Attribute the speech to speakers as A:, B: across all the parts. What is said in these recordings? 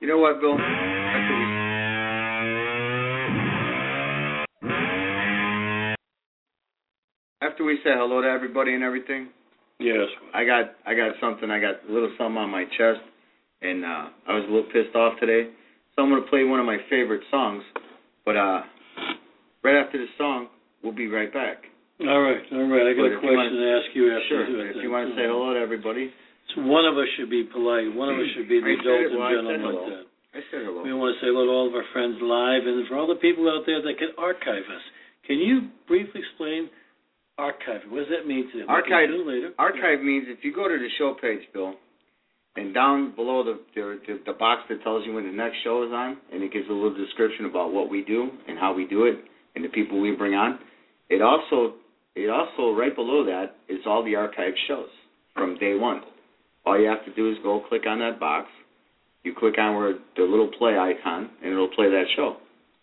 A: You know what, Bill? After we say hello to everybody and everything,
B: yes,
A: I got something. I got a little something on my chest, and I was a little pissed off today. So I'm gonna play one of my favorite songs, but right after this song, we'll be right back.
B: All right. I got a question to ask you after
A: sure,
B: you do it.
A: If you want to say hello to everybody.
B: So one of us should be polite. One of us should be the adult and gentleman like that.
A: I said hello.
B: We want to say hello to all of our friends live, and for all the people out there that can archive us. Can you briefly explain archiving? What does that mean to them?
A: Archive means if you go to the show page, Bill, and down below the box that tells you when the next show is on, and it gives a little description about what we do and how we do it and the people we bring on. It also right below that is all the archived shows from day one. All you have to do is go click on that box. You click on where the little play icon, and it'll play that show.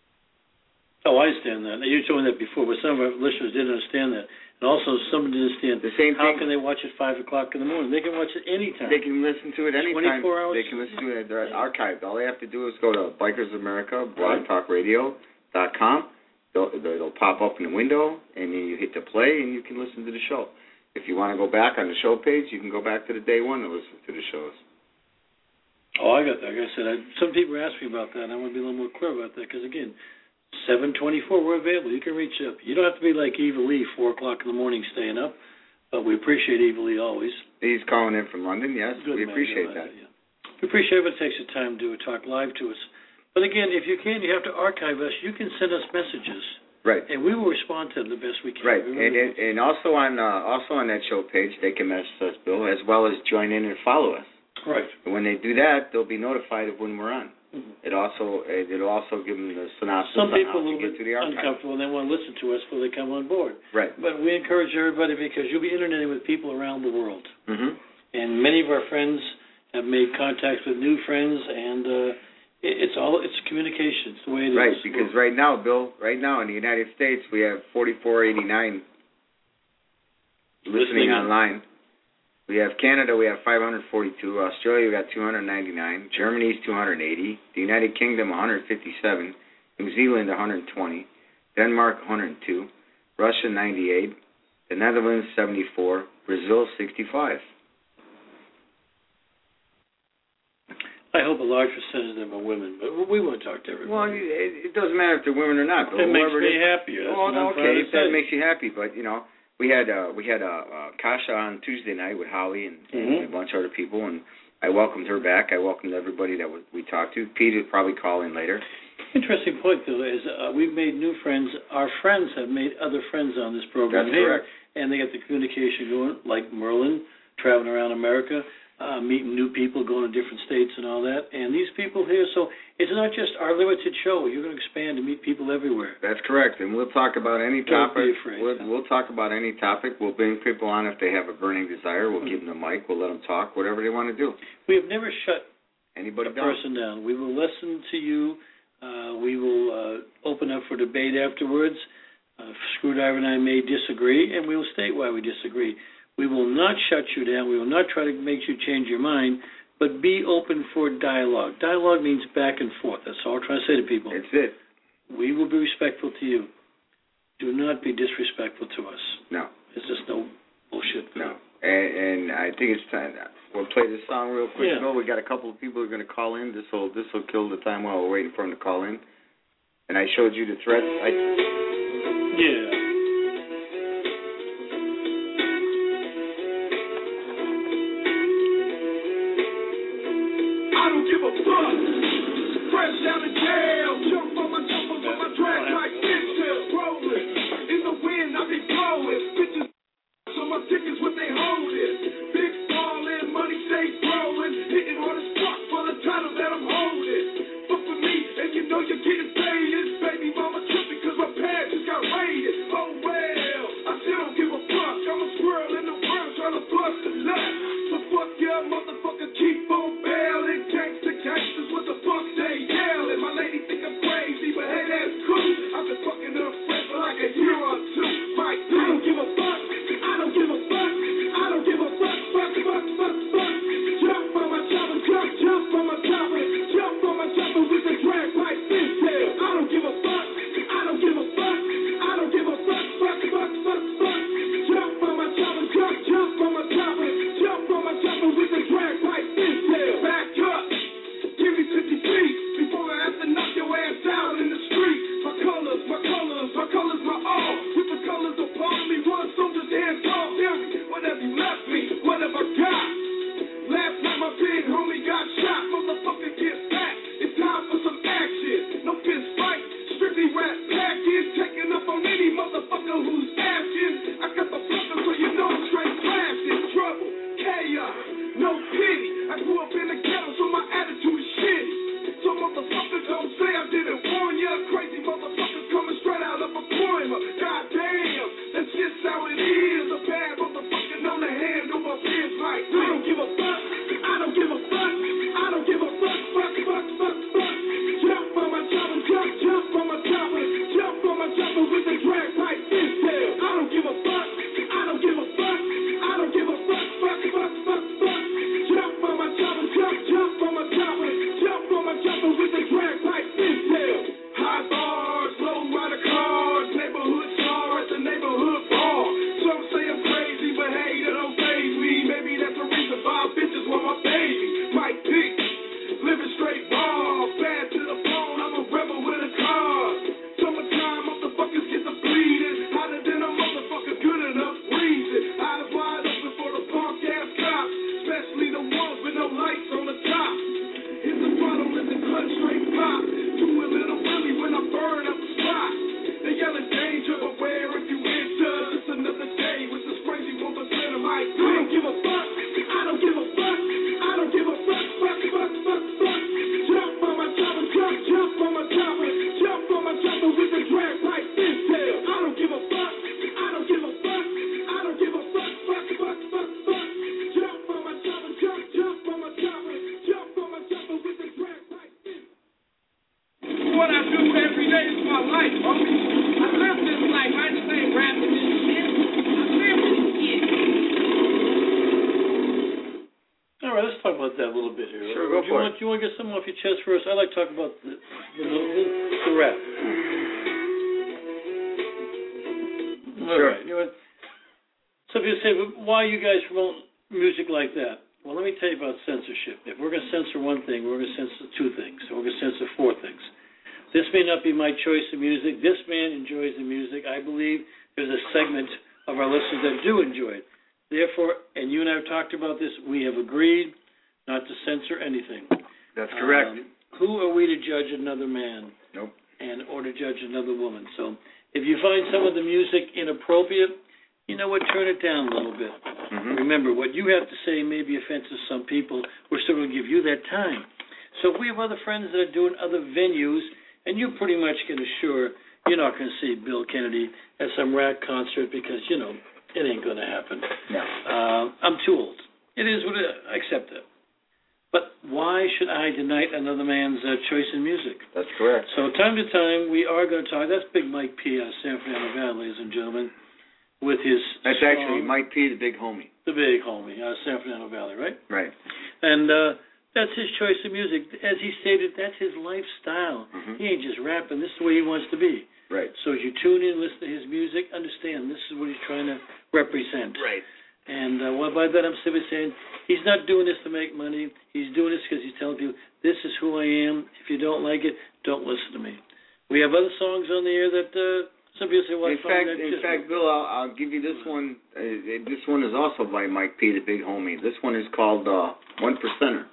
B: Oh, I understand that. You told me that before, but some of our listeners didn't understand that. And also, some didn't understand
A: the same
B: how
A: thing.
B: Can they watch it 5 o'clock in the morning? They can watch it anytime.
A: They can listen to it anytime.
B: 24 hours?
A: They can listen to it. They're archived. All they have to do is go to Bikers America, blogtalkradio.com. It'll pop up in the window, and then you hit the play, and you can listen to the show. If you want to go back on the show page, you can go back to the day one and listen to the shows.
B: Oh, I got that. Like I said, some people ask me about that, and I want to be a little more clear about that, because, again, 724, we're available. You can reach up. You don't have to be like Eva Lee, 4 o'clock in the morning staying up, but we appreciate Eva Lee always.
A: He's calling in from London, yes.
B: Good,
A: we appreciate that.
B: Yeah. We appreciate everybody takes the time to talk live to us. But, again, if you can, you have to archive us. You can send us messages.
A: Right.
B: And we will respond to them the best we can.
A: Right. And also on that show page, they can message us, Bill, as well as join in and follow us.
B: Right.
A: And when they do that, they'll be notified of when we're on.
B: Mm-hmm.
A: It'll also give them the synopsis.
B: Some people
A: on how
B: are a little bit uncomfortable and they want to listen to us before they come on board.
A: Right.
B: But we encourage everybody because you'll be interneting with people around the world.
A: Mm-hmm.
B: And many of our friends have made contacts with new friends, and it's communication. It's the way it is.
A: Right, because right now, Bill, in the United States, we have 4,489 listening online. We have Canada, we have 542. Australia, we got 299. Germany's 280. The United Kingdom, 157. New Zealand, 120. Denmark, 102. Russia, 98. The Netherlands, 74. Brazil, 65.
B: I hope a large percentage of them are women, but we won't talk to everybody.
A: Well, it doesn't matter if they're women or not.
B: It makes me happy.
A: Okay, if that makes you happy, but we had Kasha on Tuesday night with Holly and a bunch of other people, and I welcomed her back. I welcomed everybody that we talked to. Pete will probably call in later.
B: Interesting point, though, is we've made new friends. Our friends have made other friends on this program.
A: That's correct.
B: And they get the communication going, like Merlin, traveling around America, meeting new people, going to different states and all that. And these people here, so it's not just our limited show. You're going to expand and meet people everywhere.
A: That's correct. And we'll talk about any topic.
B: Don't be afraid.
A: We'll talk about any topic. We'll bring people on if they have a burning desire. We'll give them the mic. We'll let them talk, whatever they want to do.
B: We have never shut
A: anybody
B: a person down. We will listen to you. We will open up for debate afterwards. Screwdriver and I may disagree, and we will state why we disagree. We will not shut you down. We will not try to make you change your mind, but be open for dialogue. Dialogue means back and forth. That's all I'm trying to say to people.
A: That's it.
B: We will be respectful to you. Do not be disrespectful to us.
A: No.
B: It's just no bullshit.
A: No. And I think it's time. We'll play this song real quick.
B: Yeah.
A: We got a couple of people who are going to call in. This will kill the time while we're waiting for them to call in. And I showed you the threat.
B: Yeah.
C: I don't give a fuck. Fresh out of jail. Jump on my drag like Intel. Rolling. In the wind, I be blowing. Bitches, so my tickets what they holding. Big ballin', money stay growing. Hitting hard as fuck for the title that I'm holding. But for me, and you know you're getting paid, it's baby mama tripping cause my pad just got raided.
B: about that a little bit here.
A: Sure, go for it.
B: Do you want to get something off your chest first? I like to talk about the rap. All
A: Sure.
B: right. You know, some people say, why you guys promote music like that? Well, let me tell you about censorship. If we're going to censor one thing, we're going to censor two things. So we're going to censor four things. This may not be my choice of music. This man enjoys the music. I believe there's a segment of our listeners that do enjoy it. Therefore, and you and I have talked about this, we have agreed not to censor anything.
A: That's correct.
B: Who are we to judge another man?
A: Nope.
B: Or to judge another woman? So if you find some of the music inappropriate, you know what, turn it down a little bit.
A: Mm-hmm.
B: Remember, what you have to say may be offensive to some people. We're still going to give you that time. So if we have other friends that are doing other venues, and you pretty much can assure you're not going to see Bill Kennedy at some Rat concert because, you know, it ain't going to happen.
A: No.
B: I'm too old. It is what it is. I accept it. But why should I deny another man's choice in music?
A: That's correct.
B: So time to time, we are going to talk. That's Big Mike P. out of San Fernando Valley, ladies and gentlemen, with his
A: That's
B: song,
A: actually Mike P., the big homie.
B: The big homie out of San Fernando Valley, right?
A: Right.
B: And that's his choice of music. As he stated, that's his lifestyle.
A: Mm-hmm.
B: He ain't just rapping. This is the way he wants to be.
A: Right.
B: So as you tune in, listen to his music, understand this is what he's trying to represent.
A: Right.
B: And by that I'm simply saying he's not doing this to make money. He's doing this because he's telling people, this is who I am. If you don't like it, don't listen to me. We have other songs on the air that some people say, well,
A: in fact, Bill, I'll give you this one. This one is also by Mike P., the big homie. This one is called One Percenter.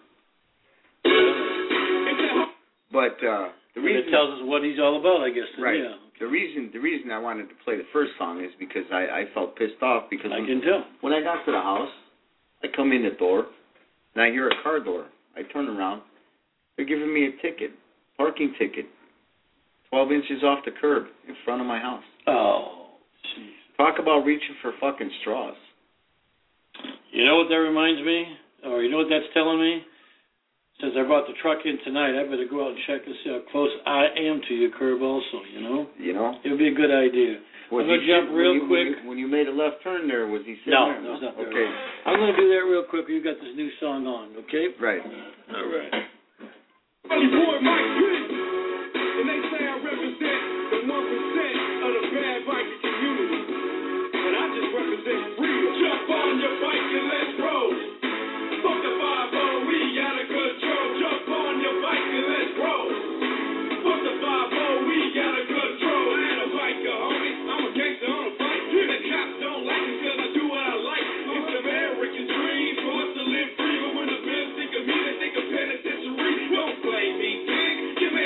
A: But the reason
B: it tells us what he's all about, I guess.
A: Right.
B: Yeah.
A: The reason I wanted to play the first song is because I felt pissed off because
B: I can tell.
A: When I got to the house, I come in the door and I hear a car door. I turn around. They're giving me a ticket, parking ticket, 12 inches off the curb in front of my house.
B: Oh, jeez.
A: Talk about reaching for fucking straws.
B: You know what that reminds me? Or you know what that's telling me? Since I brought the truck in tonight, I better go out and check to see how close I am to your curb also, you know?
A: You know?
B: It would be a good idea. I'm going to jump real quick.
A: When you made a left turn there, was he sitting
B: No,
A: there?
B: no, was not there.
A: Okay.
B: I'm going to do that real quick. You got this new song on, okay?
A: Right.
B: All right.
C: Funny boy Mike P. And they say I represent the 1% of the bad biker community. But I just represent freedom. Jump on your bike and let's roll. Fuck the 5-0, we out of control. Jump on your bike and let's roll. Fuck the 5-0, we out of control. I ain't a biker, homie. I'm a gangster on a bike. The cops don't like me because I do what I like. It's the American dream for us to live free. But when the bills think of me, they think of penitentiary. Don't blame me, kid. Give me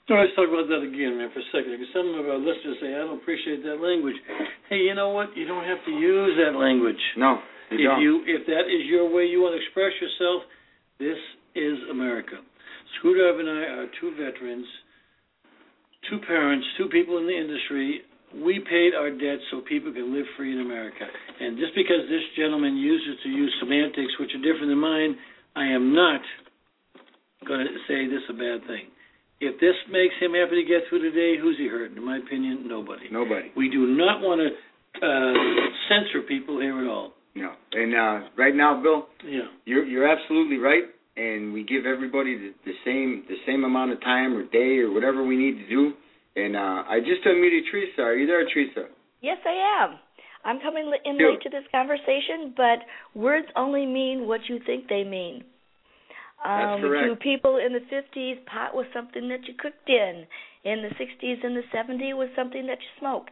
B: All right, let's talk about that again, man, for a second. Because some of our listeners say, I don't appreciate that language. Hey, you know what? You don't have to use that language.
A: No, you don't.
B: If that is your way you want to express yourself, this is America. Screwdriver and I are two veterans, two parents, two people in the industry. We paid our debt so people can live free in America. And just because this gentleman uses to use semantics which are different than mine, I am not going to say this is a bad thing. If this makes him happy to get through the day, who's he hurting? In my opinion, nobody.
A: Nobody.
B: We do not want to censor people here at all.
A: No. And right now, Bill,
B: yeah,
A: you're absolutely right. And we give everybody the same amount of time or day or whatever we need to do. And I just unmuted Teresa. Are you there, Teresa?
D: Yes, I am. I'm coming in late to this conversation, but words only mean what you think they mean.
A: That's correct.
D: To people in the 50s, pot was something that you cooked in. In the 60s and the 70s, was something that you smoked.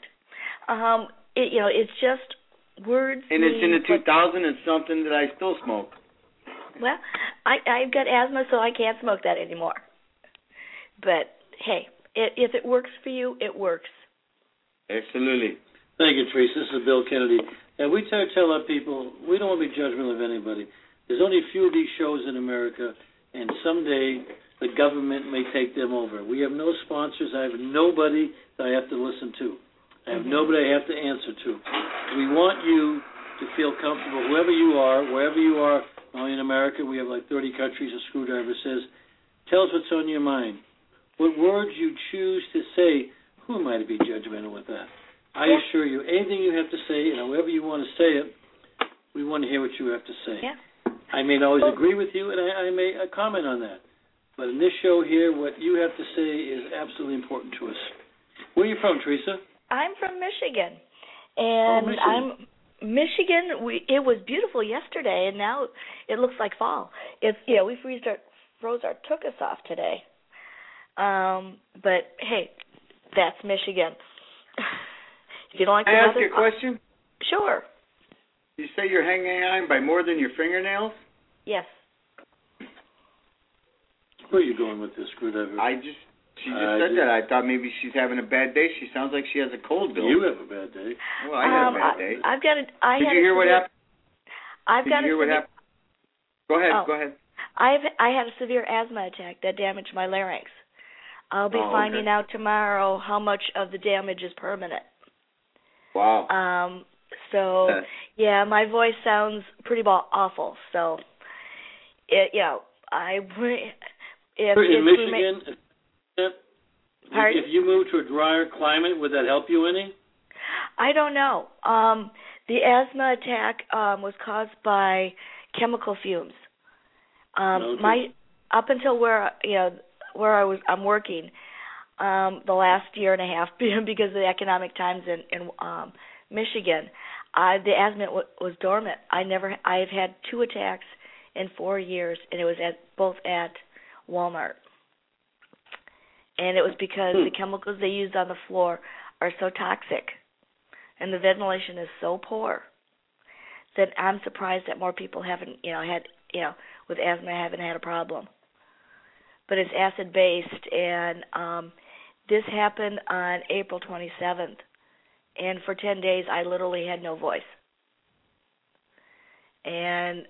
D: It's just words.
A: And it's in the 2000s, it's something that I still smoke.
D: Well, I've got asthma, so I can't smoke that anymore. But, hey, if it works for you, it works.
A: Absolutely.
B: Thank you, Teresa. This is Bill Kennedy. And we tell our people, we don't want to be judgmental of anybody. There's only a few of these shows in America, and someday the government may take them over. We have no sponsors. I have nobody that I have to listen to. I have nobody I have to answer to. We want you to feel comfortable, whoever you are, wherever you are. Only in America, we have like 30 countries. A Screwdriver says, tell us what's on your mind. What words you choose to say, who am I to be judgmental with that? I assure you, anything you have to say, and however you want to say it, we want to hear what you have to say.
D: Yeah.
B: I may not always agree with you, and I may comment on that. But in this show here, what you have to say is absolutely important to us. Where are you from, Teresa?
D: I'm from Michigan. And
B: Michigan.
D: It was beautiful yesterday, and now it looks like fall. We froze our tuchus off today. But, hey, that's Michigan. If you don't like the
A: Can I
D: weather,
A: ask you a question?
D: Sure.
A: You say you're hanging on by more than your fingernails?
D: Yes.
B: Where are you going with this, Screwdriver?
A: She just said that. I thought maybe she's having a bad day. She sounds like she has a cold, Bill.
B: You have a bad day.
A: Well, I had a bad day.
D: Did
A: you hear what happened?
D: Did you hear what happened?
A: Go ahead.
D: I had a severe asthma attack that damaged my larynx. I'll be finding out tomorrow how much of the damage is permanent.
A: Wow.
B: So,
D: yeah, my voice sounds pretty awful. So, in
B: Michigan,
D: pardon?
B: If you move to a drier climate, would that help you any?
D: I don't know. The asthma attack was caused by chemical fumes. Up until where I'm working, the last year and a half, because of the economic times in Michigan, the asthma was dormant. I've had 2 attacks in 4 years, and it was both at Walmart. And it was because the chemicals they used on the floor are so toxic, and the ventilation is so poor that I'm surprised that more people haven't, with asthma haven't had a problem. But it's acid-based, and this happened on April 27th. And for 10 days, I literally had no voice. And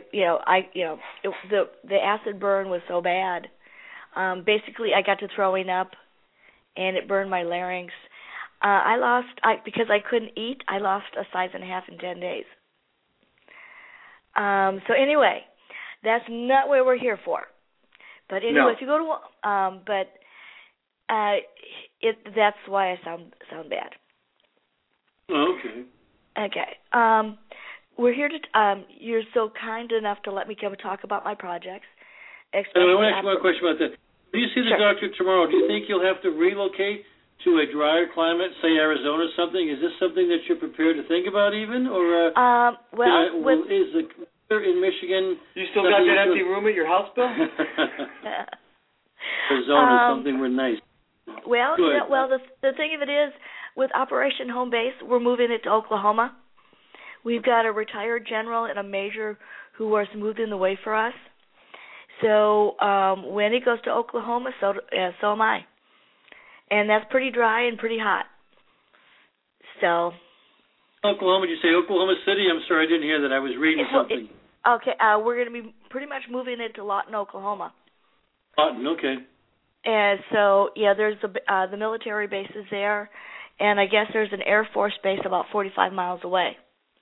D: the acid burn was so bad. Basically, I got to throwing up, and it burned my larynx. Because I couldn't eat, I lost a size and a half in 10 days. So anyway, that's not what we're here for. But anyway, if you go to, that's why I sound bad.
B: Oh, okay.
D: Okay. We're here to. You're so kind enough to let me come and talk about my projects.
B: I want to ask you one question about that. When you see the doctor tomorrow, do you think you'll have to relocate to a drier climate, say Arizona or something? Is this something that you're prepared to think about even? Or is the weather in Michigan...
A: You still got that empty room at your house, Bill?
B: Arizona is something we're nice.
D: Well, the thing of it is, with Operation Home Base, we're moving it to Oklahoma. We've got a retired general and a major who are smoothing the way for us. So when it goes to Oklahoma, so am I. and that's pretty dry and pretty hot. So.
B: Oklahoma, did you say Oklahoma City? I'm sorry, I didn't hear that. I was reading something.
D: Okay, we're going to be pretty much moving into Lawton, Oklahoma.
B: Lawton, okay.
D: And so, yeah, there's the military bases there, and I guess there's an Air Force base about 45 miles away.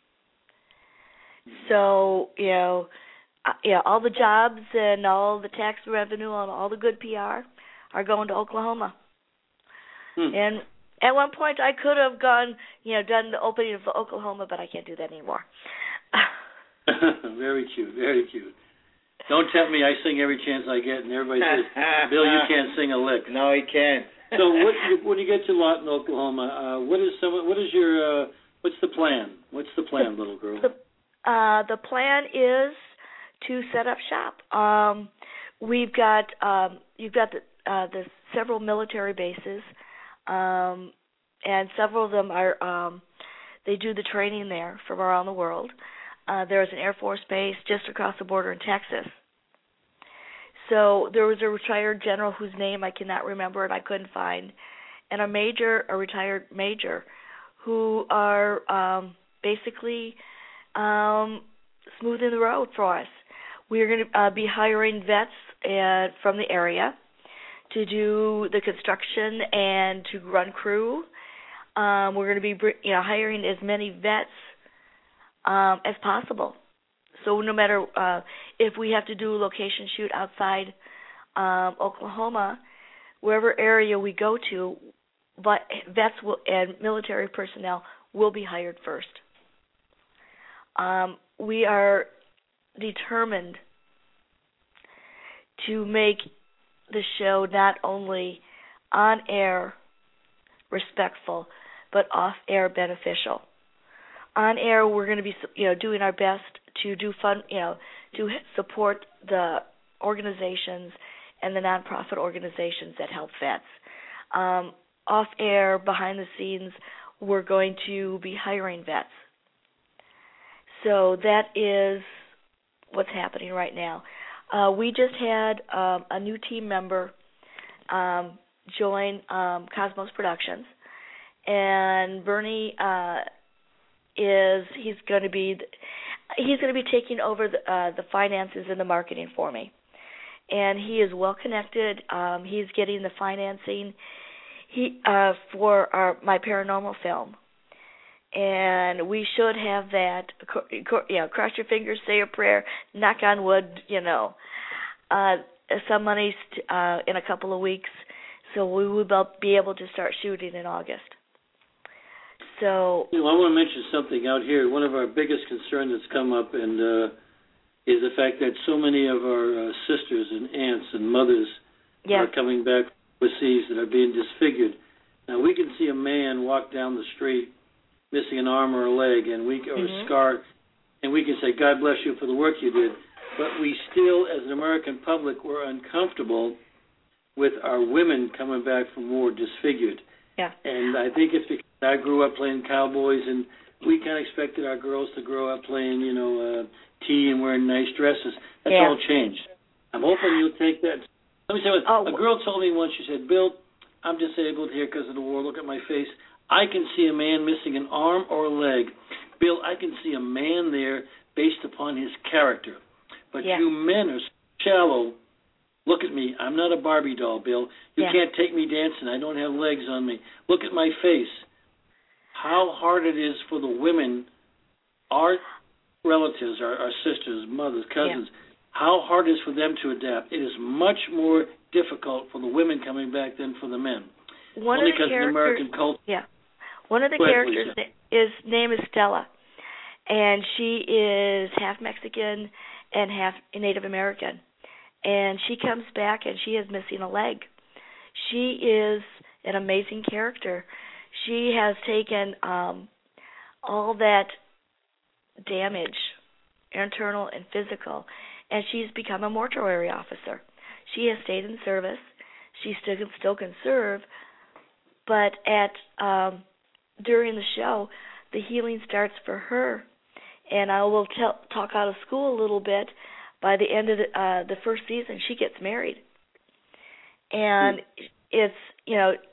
D: So, all the jobs and all the tax revenue and all the good PR are going to Oklahoma. And at one point I could have gone, done the opening of Oklahoma, but I can't do that anymore.
B: Very cute, very cute. Don't tempt me. I sing every chance I get, and everybody says, Bill, you can't sing a lick.
A: No, he can't.
B: So when you get to Lawton, Oklahoma, what's the plan? What's the plan, little girl?
D: The plan is to set up shop. You've got the several military bases, and several of them are they do the training there from around the world. There's an Air Force base just across the border in Texas. So there was a retired general whose name I cannot remember and I couldn't find, and a retired major, who are basically smoothing the road for us. We're going to be hiring vets from the area to do the construction and to run crew. We're going to be hiring as many vets as possible. So no matter if we have to do a location shoot outside Oklahoma, wherever area we go to, but vets and military personnel will be hired first. We are determined to make the show not only on air respectful, but off air beneficial. On air, we're going to be doing our best to do fun, to support the organizations and the nonprofit organizations that help vets. Off air, behind the scenes, we're going to be hiring vets. So that is what's happening right now. We just had a new team member join Cosmos Productions, and Bernie he's going to be taking over the finances and the marketing for me, and he is well connected. He's getting the financing for my paranormal film. And we should have that. Cross your fingers, say a prayer, knock on wood. Some money in a couple of weeks, so we will be able to start shooting in August. So
B: I want to mention something out here. One of our biggest concerns that's come up and is the fact that so many of our sisters and aunts and mothers are coming back overseas that are being disfigured. Now we can see a man walk down the street missing an arm or a leg, and a scar, and we can say, God bless you for the work you did. But we still, as an American public, we're uncomfortable with our women coming back from war disfigured.
D: Yeah.
B: And I think it's because I grew up playing cowboys, and we kind of expected our girls to grow up playing, tea and wearing nice dresses. That's all changed. I'm hoping you'll take that. Let me say what a girl told me once. She said, Bill, I'm disabled here because of the war. Look at my face. I can see a man missing an arm or a leg. Bill, I can see a man there based upon his character. But you men are shallow. Look at me. I'm not a Barbie doll, Bill. You can't take me dancing. I don't have legs on me. Look at my face. How hard it is for the women, our relatives, our sisters, mothers, cousins, how hard it is for them to adapt. It is much more difficult for the women coming back than for the men. Only because of the American culture.
D: Yeah. One of the characters' name is Stella, and she is half Mexican and half Native American. And she comes back and she is missing a leg. She is an amazing character. She has taken all that damage, internal and physical, and she's become a mortuary officer. She has stayed in service. She still can serve, but during the show, the healing starts for her. And I will talk out of school a little bit. By the end of the first season, she gets married. And it's,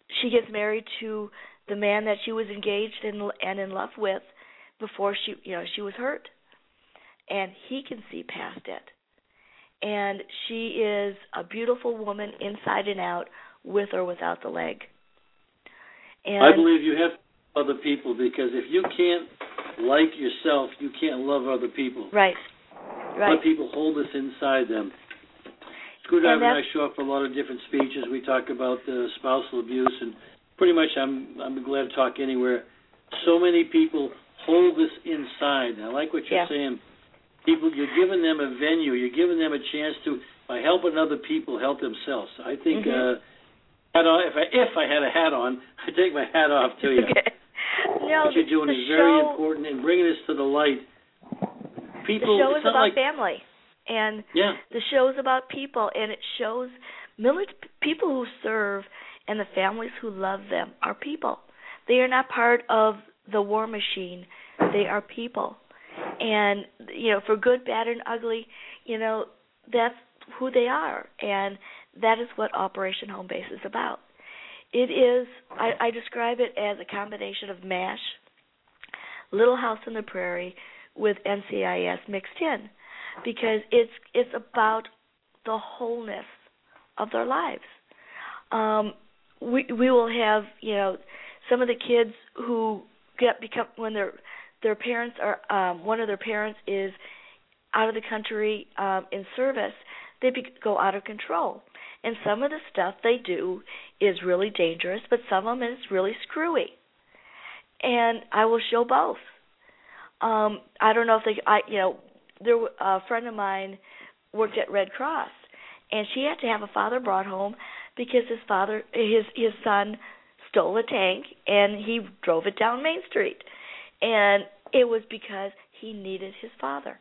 D: she gets married to the man that she was engaged and in love with before she was hurt, and he can see past it. And she is a beautiful woman inside and out, with or without the leg. And
B: I believe you have to love other people, because if you can't like yourself, you can't love other people.
D: Right.
B: Other people hold this inside them. Screwdriver and I show up for a lot of different speeches. We talk about spousal abuse, and pretty much I'm glad to talk anywhere. So many people hold this inside. And I like what you're saying. People, you're giving them a venue. You're giving them a chance to, by helping other people, help themselves. I think if I had a hat on, I'd take my hat off to you.
D: Okay. No,
B: what you're doing is very important, and bringing this to the light. People,
D: the show is about
B: like
D: family. And the show's about people, and it shows people who serve and the families who love them are people. They are not part of the war machine. They are people. And, for good, bad, and ugly, that's who they are. And that is what Operation Home Base is about. It is, I describe it as a combination of MASH, Little House on the Prairie, with NCIS mixed in. Because it's about the wholeness of their lives. We will have some of the kids who become when their parents are one of their parents is out of the country in service. They go out of control, and some of the stuff they do is really dangerous, but some of them is really screwy. And I will show both. I don't know if a friend of mine worked at Red Cross, and she had to have a father brought home because his son stole a tank and he drove it down Main Street, and it was because he needed his father.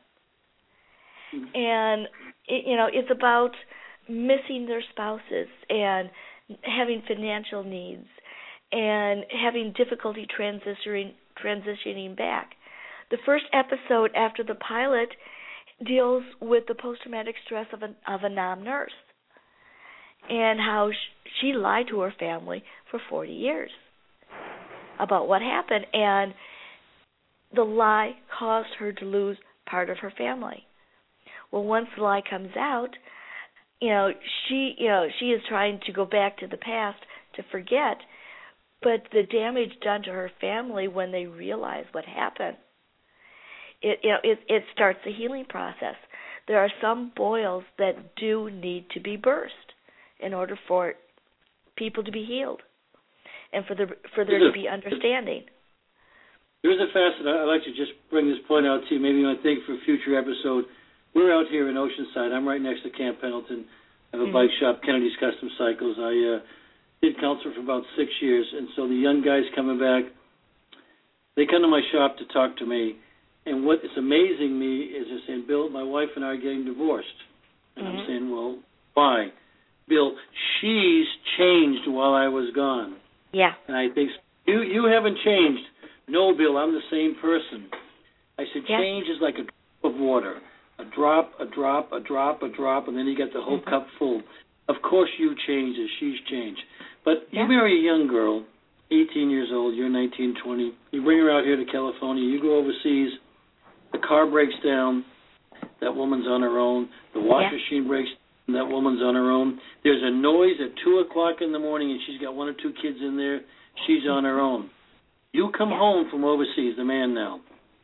D: And it's about missing their spouses and having financial needs and having difficulty transitioning back. The first episode after the pilot deals with the post-traumatic stress of a Nam nurse and how she lied to her family for 40 years about what happened, and the lie caused her to lose part of her family. Well, once the lie comes out, she is trying to go back to the past to forget, but the damage done to her family when they realize what happened, it starts the healing process. There are some boils that do need to be burst in order for people to be healed and for there to be understanding.
B: There's a facet I'd like to just bring this point out to you. Maybe you want to think for a future episode. We're out here in Oceanside. I'm right next to Camp Pendleton. I have a bike shop, Kennedy's Custom Cycles. I did counsel for about 6 years, and so the young guys coming back, they come to my shop to talk to me. And what is amazing me is they're saying, Bill, my wife and I are getting divorced. And I'm saying, well, why? Bill, she's changed while I was gone.
D: Yeah.
B: And I think, you haven't changed. No, Bill, I'm the same person. I said, change is like a drop of water. A drop, a drop, a drop, a drop, and then you get the whole cup full. Of course you changed as she's changed. But you marry a young girl, 18 years old, you're 19, 20. You bring her out here to California. You go overseas. The car breaks down. That woman's on her own. The wash machine breaks down. That woman's on her own. There's a noise at 2 o'clock in the morning, and she's got 1 or 2 kids in there. She's on her own. You come home from overseas, the man now.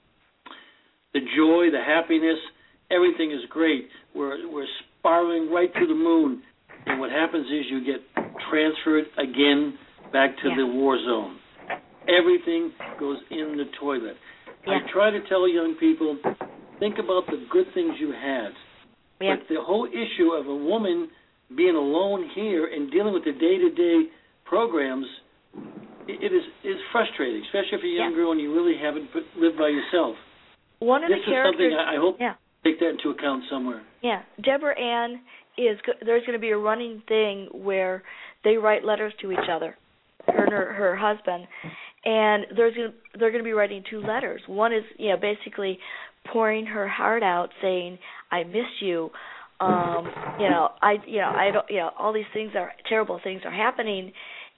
B: The joy, the happiness, everything is great. We're spiraling right to the moon. And what happens is you get transferred again back to the war zone. Everything goes in the toilet. I try to tell young people, think about the good things you had. Yeah. But the whole issue of a woman being alone here and dealing with the day-to-day programs, it is frustrating, especially if you're a young girl and you really haven't lived by yourself.
D: One of
B: this
D: the characters,
B: is something I hope take that into account somewhere.
D: Yeah. Deborah Ann, there's going to be a running thing where they write letters to each other, her and her husband. And they're going to be writing 2 letters. One is, basically pouring her heart out, saying, "I miss you. I don't. All these things terrible things are happening,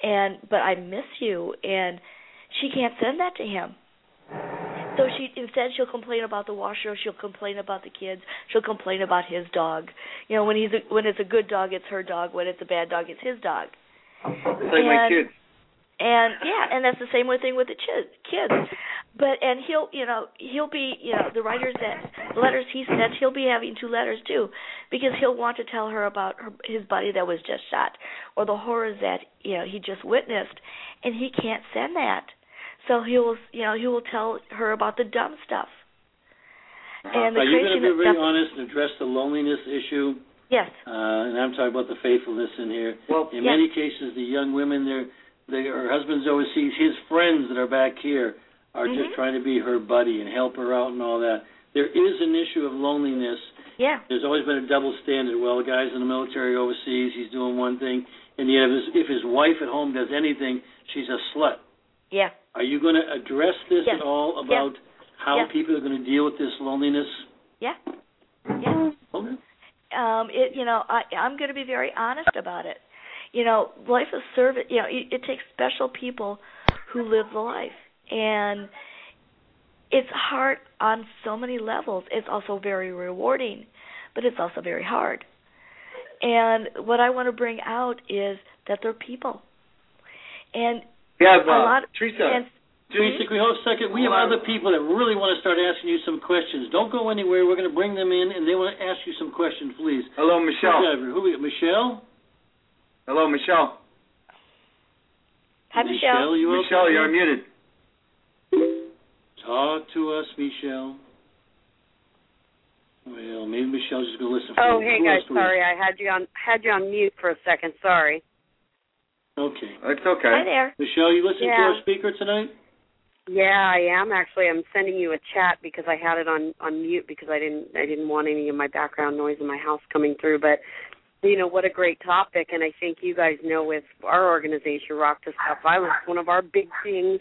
D: but I miss you, and she can't send that to him. So she'll complain about the washer, she'll complain about the kids, she'll complain about his dog. You know, when it's a good dog, it's her dog. When it's a bad dog, it's his dog.
A: It's like my kids.
D: And that's the same thing with the kids. And he'll be, the letters he sent, he'll be having 2 letters too, because he'll want to tell her about his buddy that was just shot, or the horrors that he just witnessed, and he can't send that. So he will tell her about the dumb stuff. And
B: Are you going to be very honest and address the loneliness issue?
D: Yes.
B: And I'm talking about the faithfulness in here.
A: Well,
B: in many cases, the young women, her husband's overseas, his friends that are back here are just trying to be her buddy and help her out and all that. There is an issue of loneliness.
D: Yeah.
B: There's always been a double standard. Well, the guy's in the military overseas, he's doing one thing, and yet if his wife at home does anything, she's a slut.
D: Yeah.
B: Are you going to address this at all about how people are going to deal with this loneliness?
D: Yeah. Yeah.
B: Okay.
D: I'm going to be very honest about it. Life of service, it takes special people who live the life. And it's hard on so many levels. It's also very rewarding, but it's also very hard. And what I want to bring out is that they're people. And
A: Teresa,
B: can we hold a second? We have other people that really want to start asking you some questions. Don't go anywhere. We're going to bring them in, and they want to ask you some questions, please.
A: Hello, Michelle.
B: Who we got? Michelle?
A: Hello, Michelle.
D: Hi, Michelle.
A: Michelle, you're unmuted.
B: Talk to us, Michelle. Well, maybe Michelle's just going to listen.
E: Hey guys, sorry, I had you on mute for a second. Sorry.
B: Okay.
A: It's okay.
D: Hi there.
B: Michelle, you listening to our speaker tonight?
E: Yeah, I am actually. I'm sending you a chat because I had it on mute because I didn't want any of my background noise in my house coming through. But what a great topic, and I think you guys know with our organization, Rock to Stop Violence, one of our big things.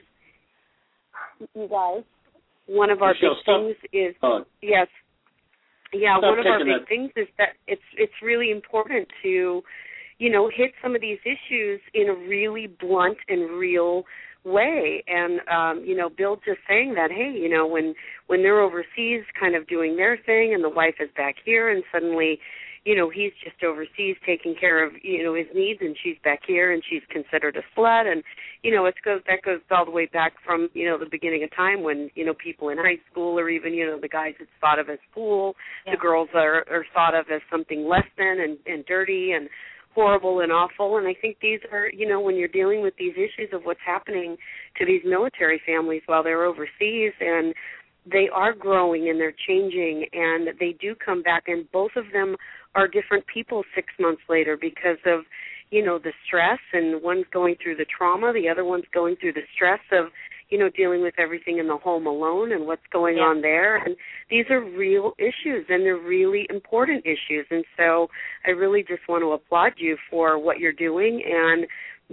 E: You guys, one of our big things is yes. Yeah, one of our big things is that it's really important to, hit some of these issues in a really blunt and real way. And, Bill just saying that, hey, when they're overseas kind of doing their thing and the wife is back here and suddenly, he's just overseas taking care of, his needs and she's back here and she's considered a slut. And, that goes all the way back from, the beginning of time when, people in high school or even, the guys it's thought of as cool, the girls are thought of as something less than and dirty and horrible and awful. And I think these are, when you're dealing with these issues of what's happening to these military families while they're overseas, and they are growing and they're changing and they do come back, and both of them are different people 6 months later because of, the stress, and one's going through the trauma, the other one's going through the stress of, dealing with everything in the home alone and what's going on there. And these are real issues, and they're really important issues. And so I really just want to applaud you for what you're doing and,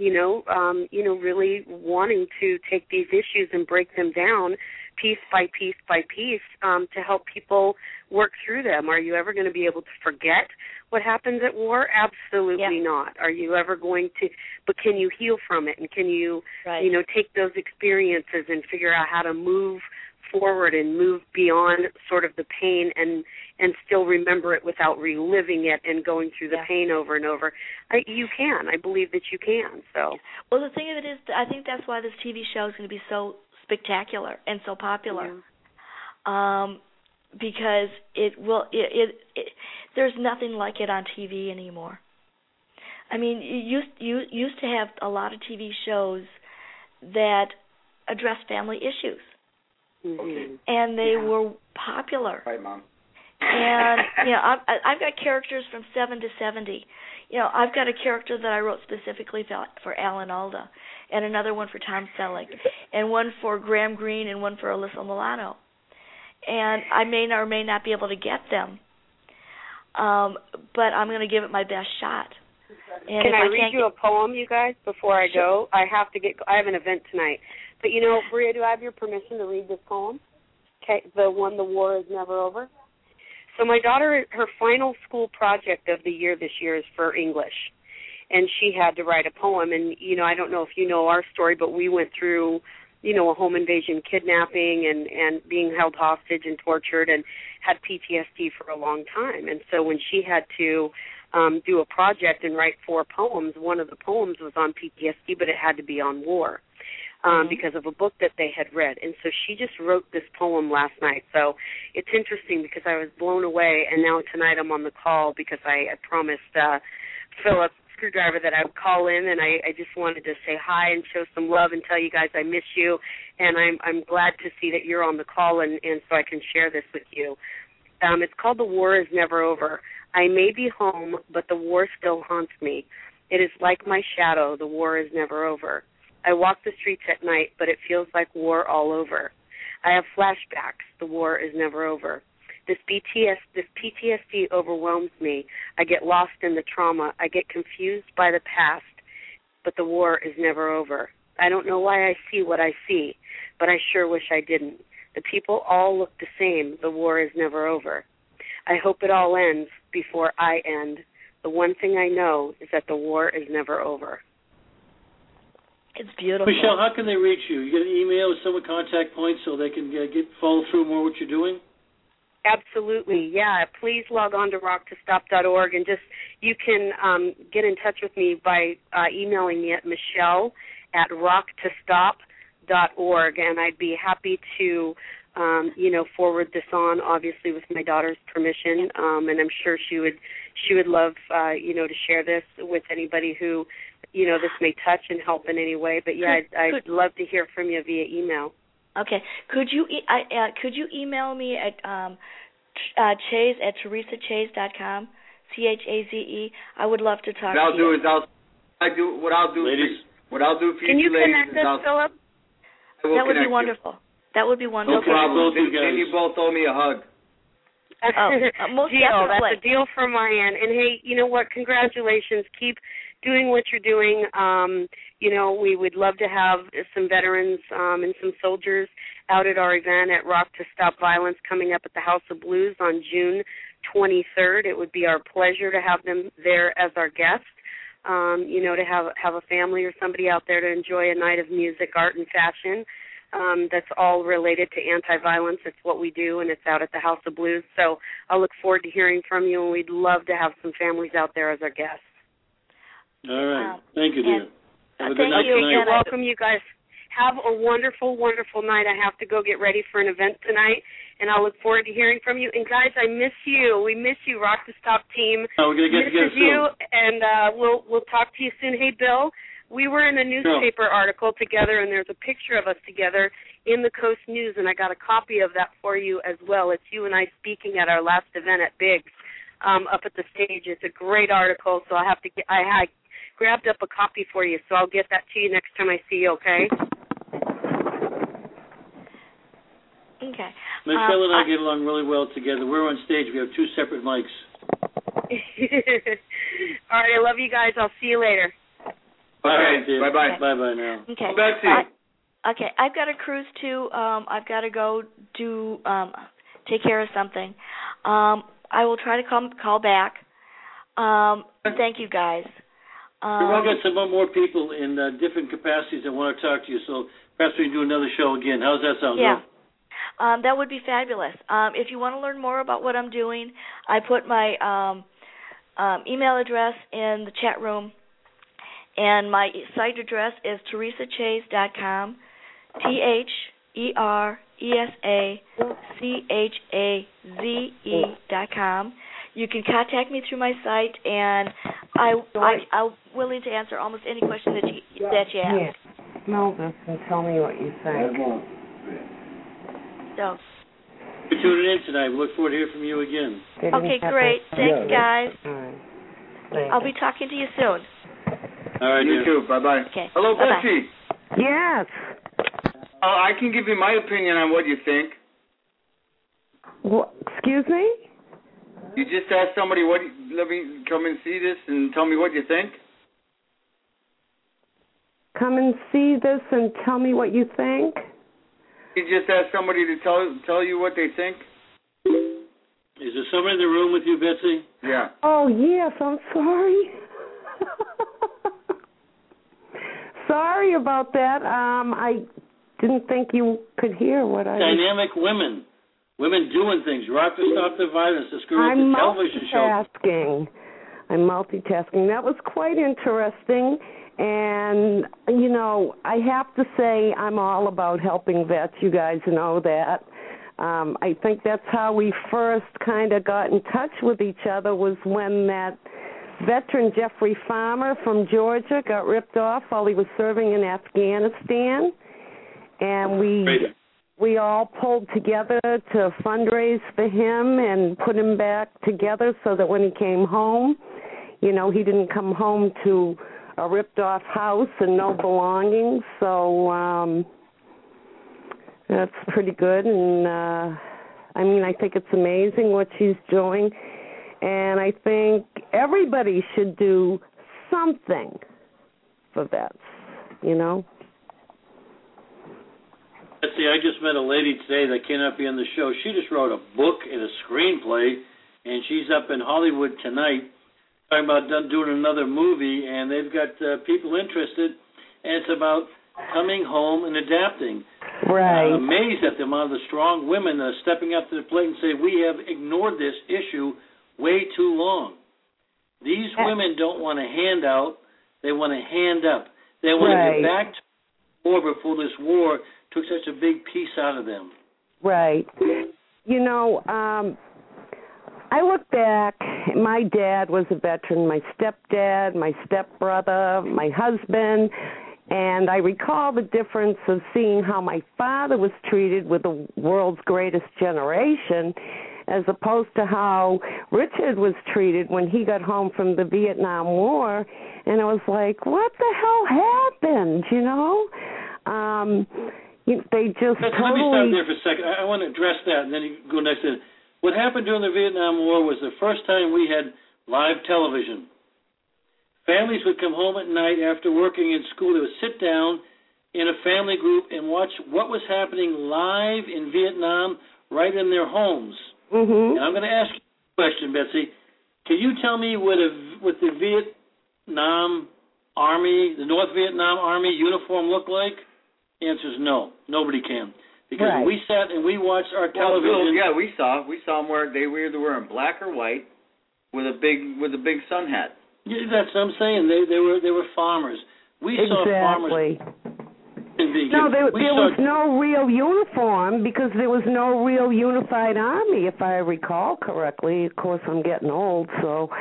E: really wanting to take these issues and break them down piece by piece by piece to help people work through them. Are you ever going to be able to forget what happens at war? Absolutely not. Are you ever going to, but can you heal from it? And can you, take those experiences and figure out how to move forward and move beyond sort of the pain and still remember it without reliving it and going through the pain over and over? You can. I believe that you can. So.
D: Well, the thing of it is, I think that's why this TV show is going to be so spectacular and so popular. Because there's nothing like it on TV anymore. I mean, you used to have a lot of TV shows that address family issues, and they were popular.
A: Right, Mom.
D: And I've got characters from 7 to 70. I've got a character that I wrote specifically for Alan Alda, and another one for Tom Selleck, and one for Graham Greene, and one for Alyssa Milano. And I may or may not be able to get them, but I'm going to give it my best shot. And
E: Can I read you a poem, you guys, before I go? I have an event tonight. But, Bria, do I have your permission to read this poem? Okay, the one, The War Is Never Over. So my daughter, her final school project of the year this year is for English. and she had to write a poem. And, I don't know if you know our story, but we went through, a home invasion, kidnapping, and being held hostage and tortured, and had PTSD for a long time. And so when she had to do a project and write 4 poems, one of the poems was on PTSD, but it had to be on war. Because of a book that they had read. And so she just wrote this poem last night. So it's interesting because I was blown away, and now tonight I'm on the call because I promised Philip Screwdriver that I would call in, and I just wanted to say hi and show some love and tell you guys I miss you, and I'm glad to see that you're on the call, and so I can share this with you. It's called The War Is Never Over. I may be home, but the war still haunts me. It is like my shadow, the war is never over. I walk the streets at night, but it feels like war all over. I have flashbacks. The war is never over. This PTSD overwhelms me. I get lost in the trauma. I get confused by the past, but the war is never over. I don't know why I see what I see, but I sure wish I didn't. The people all look the same. The war is never over. I hope it all ends before I end. The one thing I know is that the war is never over.
D: It's beautiful.
B: Michelle, how can they reach you? You get an email with some contact points so they can follow through more what you're doing?
E: Absolutely, yeah. Please log on to rocktostop.org, and you can get in touch with me by emailing me at michelle@rocktostop.org, and I'd be happy to forward this on, obviously with my daughter's permission, and I'm sure she would love to share this with anybody who this may touch and help in any way. But yeah, I'd love to hear from you via email.
D: Okay. Could you email me at Chaze at TeresaChaze.com, CHAZE? I would love to talk to you.
A: What I'll do for
E: Can you
A: ladies
E: connect us, Philip?
D: That would be wonderful. That would be wonderful.
A: No problem. Then you both owe me a hug.
D: Most
E: deal.
D: definitely.
E: That's a deal from my end. And hey, you know what? Congratulations. Keep doing what you're doing. We would love to have some veterans and some soldiers out at our event at Rock to Stop Violence coming up at the House of Blues on June 23rd. It would be our pleasure to have them there as our guests. To have a family or somebody out there to enjoy a night of music, art, and fashion. That's all related to anti-violence. It's what we do, and it's out at the House of Blues. So I'll look forward to hearing from you, and we'd love to have some families out there as our guests.
B: All right. Thank you, dear. Have a good night
E: tonight. You're
B: tonight.
E: welcome, you guys. Have a wonderful, wonderful night. I have to go get ready for an event tonight, and I'll look forward to hearing from you. And, guys, I miss you. We miss you, Rock the Stop team.
B: We're going to get together soon.
E: You, and we'll talk to you soon. Hey, Bill, we were in a newspaper article together, and there's a picture of us together in the Coast News, and I got a copy of that for you as well. It's you and I speaking at our last event at Biggs up at the stage. It's a great article, so I grabbed up a copy for you, so I'll get that to you next time I see you, okay?
D: Okay.
B: Michelle and I get along really well together. We're on stage. We have 2 separate mics.
E: All right, I love you guys. I'll see you later.
A: Okay, bye-bye.
B: Bye-bye now.
D: Okay.
A: Betsy.
D: Okay, I've got a cruise too. I've got to go take care of something. I will try to call back. Thank you, guys.
B: We've got some more people in different capacities that want to talk to you, so perhaps we can do another show again. How's that sound?
D: Yeah. That would be fabulous. If you want to learn more about what I'm doing, I put my email address in the chat room, and my site address is TeresaChaze.com, TeresaChaze.com. You can contact me through my site, and I'm willing to answer almost any question that you ask.
F: Yes. Smell this and tell me what you think.
D: So.
B: You're tuning in tonight. We look forward to hearing from you again.
D: Okay, great. Thanks, guys.
F: All right.
D: I'll be talking to you soon.
B: All right,
A: you too. Bye-bye.
D: Okay.
A: Hello,
D: Bye-bye.
A: Betsy.
F: Yes.
A: I can give you my opinion on what you think.
F: What, excuse me?
A: You just asked somebody, let me come and see this and tell me what you think?
F: Come and see this and tell me what you think?
A: You just asked somebody to tell you what they think?
B: Is there someone in the room with you, Betsy?
A: Yeah.
F: Oh, yes, I'm sorry. sorry about that. I didn't think you could hear what I
B: Dynamic women doing things. Rock to Stop the Violence, the Screw television show.
F: I'm multitasking. That was quite interesting. And, you know, I have to say I'm all about helping vets. You guys know that. I think that's how we first kind of got in touch with each other, was when that veteran Jeffrey Farmer from Georgia got ripped off while he was serving in Afghanistan. And we all pulled together to fundraise for him and put him back together so that when he came home, you know, he didn't come home to a ripped-off house and no belongings. So that's pretty good. And, I mean, I think it's amazing what she's doing. And I think everybody should do something for vets, you know.
B: Let's see, I just met a lady today that cannot be on the show. She just wrote a book and a screenplay, and she's up in Hollywood tonight talking about doing another movie, and they've got people interested, and it's about coming home and adapting.
F: Right.
B: I'm amazed at the amount of the strong women stepping up to the plate and say, we have ignored this issue way too long. These women don't want a handout. They want a hand up. They want to get back to war before this war took such a big piece out of them.
F: Right. You know, I look back, my dad was a veteran, my stepdad, my stepbrother, my husband, and I recall the difference of seeing how my father was treated with the world's greatest generation as opposed to how Richard was treated when he got home from the Vietnam War, and it was like, what the hell happened, you know? They just
B: Let me stop there for a second. I want to address that, and then you can go next to it. What happened during the Vietnam War was the first time we had live television. Families would come home at night after working in school. They would sit down in a family group and watch what was happening live in Vietnam right in their homes.
F: Mm-hmm.
B: And I'm going to ask you a question, Betsy. Can you tell me what the Vietnam Army, the North Vietnam Army uniform looked like? The answer is no. Nobody can. Because we sat and we watched our television.
A: Yeah, we saw them where they were either wearing black or white with a big sun hat.
B: Yeah, that's what I'm saying. They were farmers. We saw farmers.
F: No, there was no real uniform because there was no real unified army, if I recall correctly. Of course, I'm getting old, so.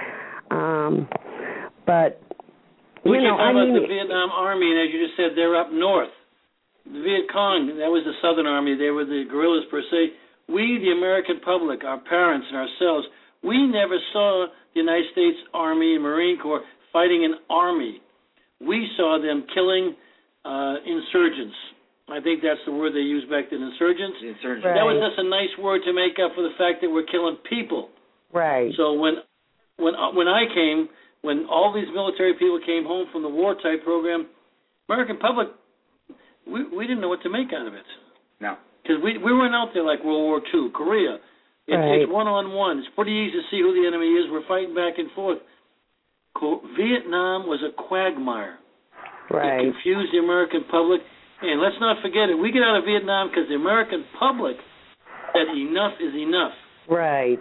F: But
B: we can talk about the Vietnam Army, and as you just said, they're up north. The Viet Cong, that was the Southern Army. They were the guerrillas per se. We, the American public, our parents and ourselves, we never saw the United States Army and Marine Corps fighting an army. We saw them killing insurgents. I think that's the word they used back then, insurgents.
A: Right.
B: That was just a nice word to make up for the fact that we're killing people.
F: Right.
B: So when all these military people came home from the war-type program, American public, we didn't know what to make out of it.
A: No.
B: Because we weren't out there like World War II, Korea. It's one-on-one. It's pretty easy to see who the enemy is. We're fighting back and forth. Vietnam was a quagmire.
F: Right.
B: It confused the American public. And let's not forget it. We get out of Vietnam because the American public said enough is enough.
F: Right.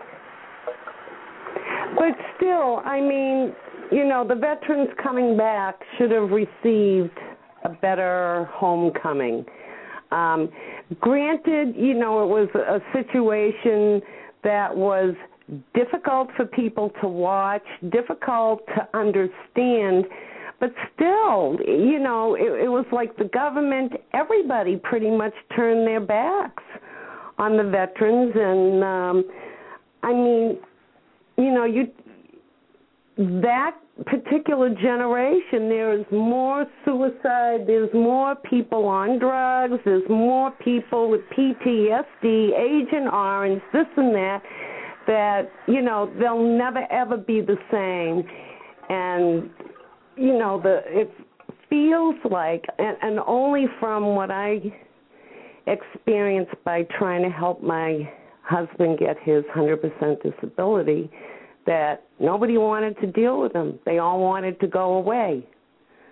F: But still, I mean, you know, the veterans coming back should have received a better homecoming. Granted, you know, it was a situation that was difficult for people to watch, difficult to understand, but still, you know, it was like the government, everybody pretty much turned their backs on the veterans. And, I mean, you know, that particular generation, there is more suicide, there's more people on drugs, there's more people with PTSD, Agent Orange, this and that, you know, they'll never, ever be the same. And, you know, it feels like, and only from what I experienced by trying to help my husband get his 100% disability, that nobody wanted to deal with him. They all wanted to go away.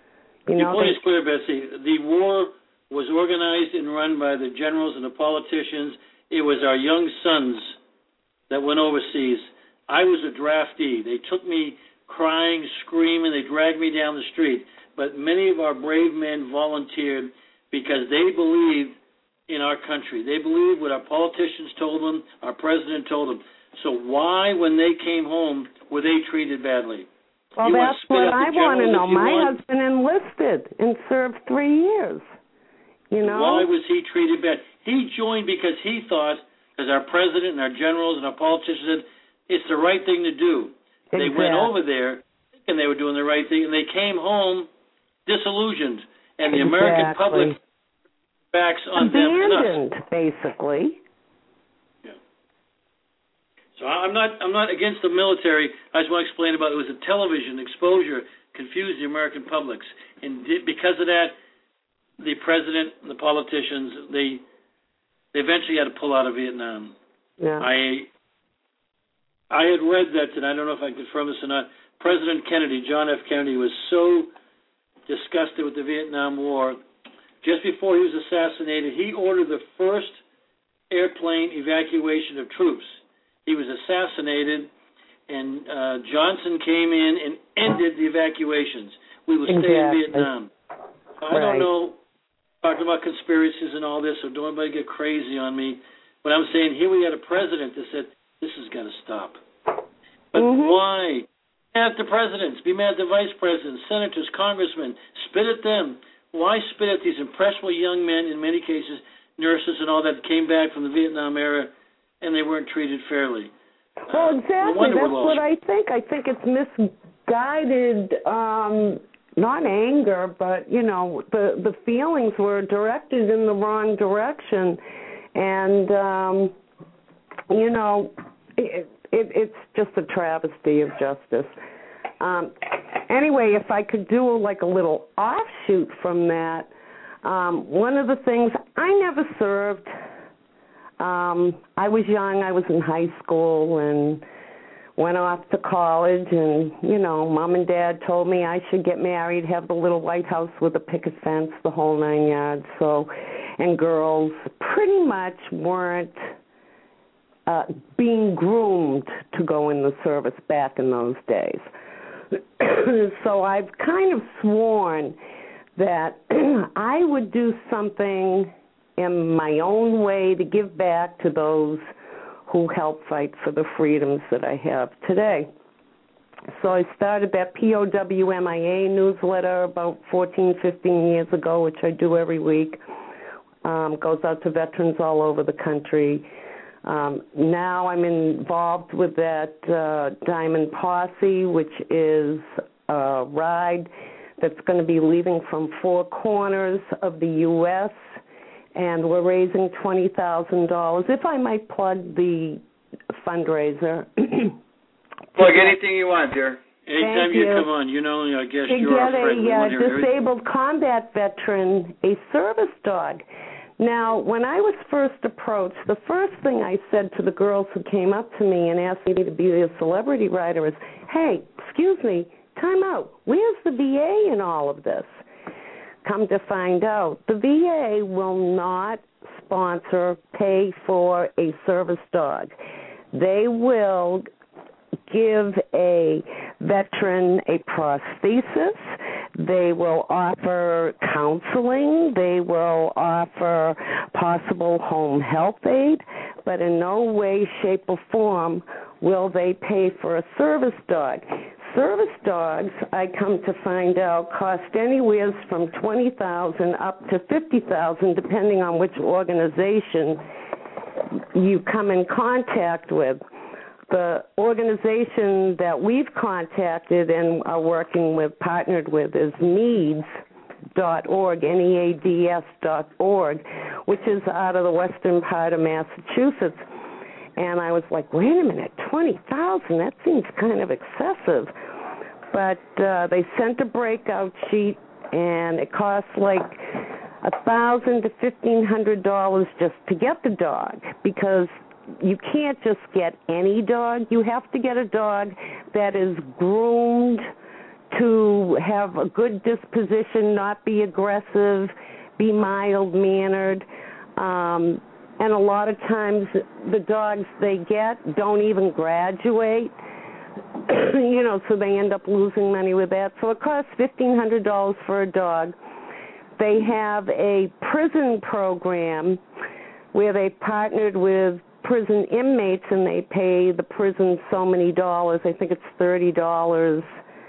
F: You know,
B: your point is clear, Betsy. The war was organized and run by the generals and the politicians. It was our young sons that went overseas. I was a draftee. They took me crying, screaming. They dragged me down the street. But many of our brave men volunteered because they believed in our country. They believed what our politicians told them, our president told them. So why, when they came home, were they treated badly?
F: Well, that's what I want to know. My husband enlisted and served 3 years. You know?
B: Why was he treated bad? He joined because he thought, as our president and our generals and our politicians said, it's the right thing to do. They went over there thinking they were doing the right thing, and they came home disillusioned. And the American public backs on them and us.
F: Basically.
B: Yeah. So I'm not against the military. I just want to explain about it was a television exposure confused the American publics, and because of that, the president and the politicians they eventually had to pull out of Vietnam.
F: Yeah.
B: I had read that, and I don't know if I can confirm this or not. President Kennedy, John F. Kennedy, was so disgusted with the Vietnam War. Just before he was assassinated, he ordered the first airplane evacuation of troops. He was assassinated, and Johnson came in and ended the evacuations. We will stay in Vietnam. I don't know, talking about conspiracies and all this, so don't anybody get crazy on me. But I'm saying here we had a president that said, this has got to stop. But why? Be mad at the presidents, be mad at the vice presidents, senators, congressmen, spit at them. Why spit at these impressionable young men, in many cases nurses and all that, came back from the Vietnam era and they weren't treated fairly?
F: Well, exactly. That's what I think. I think it's misguided, not anger, but, you know, the feelings were directed in the wrong direction. And, you know, it's just a travesty of justice. Anyway, if I could do like a little offshoot from that, one of the things, I never served. I was young. I was in high school and went off to college, and, you know, Mom and Dad told me I should get married, have the little white house with a picket fence, the whole 9 yards. So, and girls pretty much weren't being groomed to go in the service back in those days. So I've kind of sworn that I would do something in my own way to give back to those who help fight for the freedoms that I have today. So I started that POWMIA newsletter about 14, 15 years ago, which I do every week. Goes out to veterans all over the country. Now I'm involved with that Diamond Posse, which is a ride that's going to be leaving from 4 corners of the U.S., and we're raising $20,000. If I might plug the fundraiser.
A: Plug anything you want, dear.
B: Anytime you come on, you know, I guess you're our friend.
F: To get a disabled combat veteran a service dog. Now, when I was first approached, the first thing I said to the girls who came up to me and asked me to be a celebrity rider is, hey, excuse me, time out. Where's the VA in all of this? Come to find out, the VA will not sponsor, pay for a service dog. They will give a veteran a prosthesis. They will offer counseling. They will offer possible home health aid, but in no way, shape, or form will they pay for a service dog. Service dogs, I come to find out, cost anywhere from $20,000 up to $50,000, depending on which organization you come in contact with. The organization that we've contacted and are working with, partnered with, is NEADS.org, NEADS.org, which is out of the western part of Massachusetts. And I was like, wait a minute, $20,000, that seems kind of excessive. But they sent a breakout sheet, and it costs like $1,000 to $1,500 just to get the dog, because you can't just get any dog. You have to get a dog that is groomed to have a good disposition, not be aggressive, be mild-mannered. And a lot of times the dogs they get don't even graduate, so they end up losing money with that. So it costs $1,500 for a dog. They have a prison program where they partnered with prison inmates and they pay the prison so many dollars. I think it's $30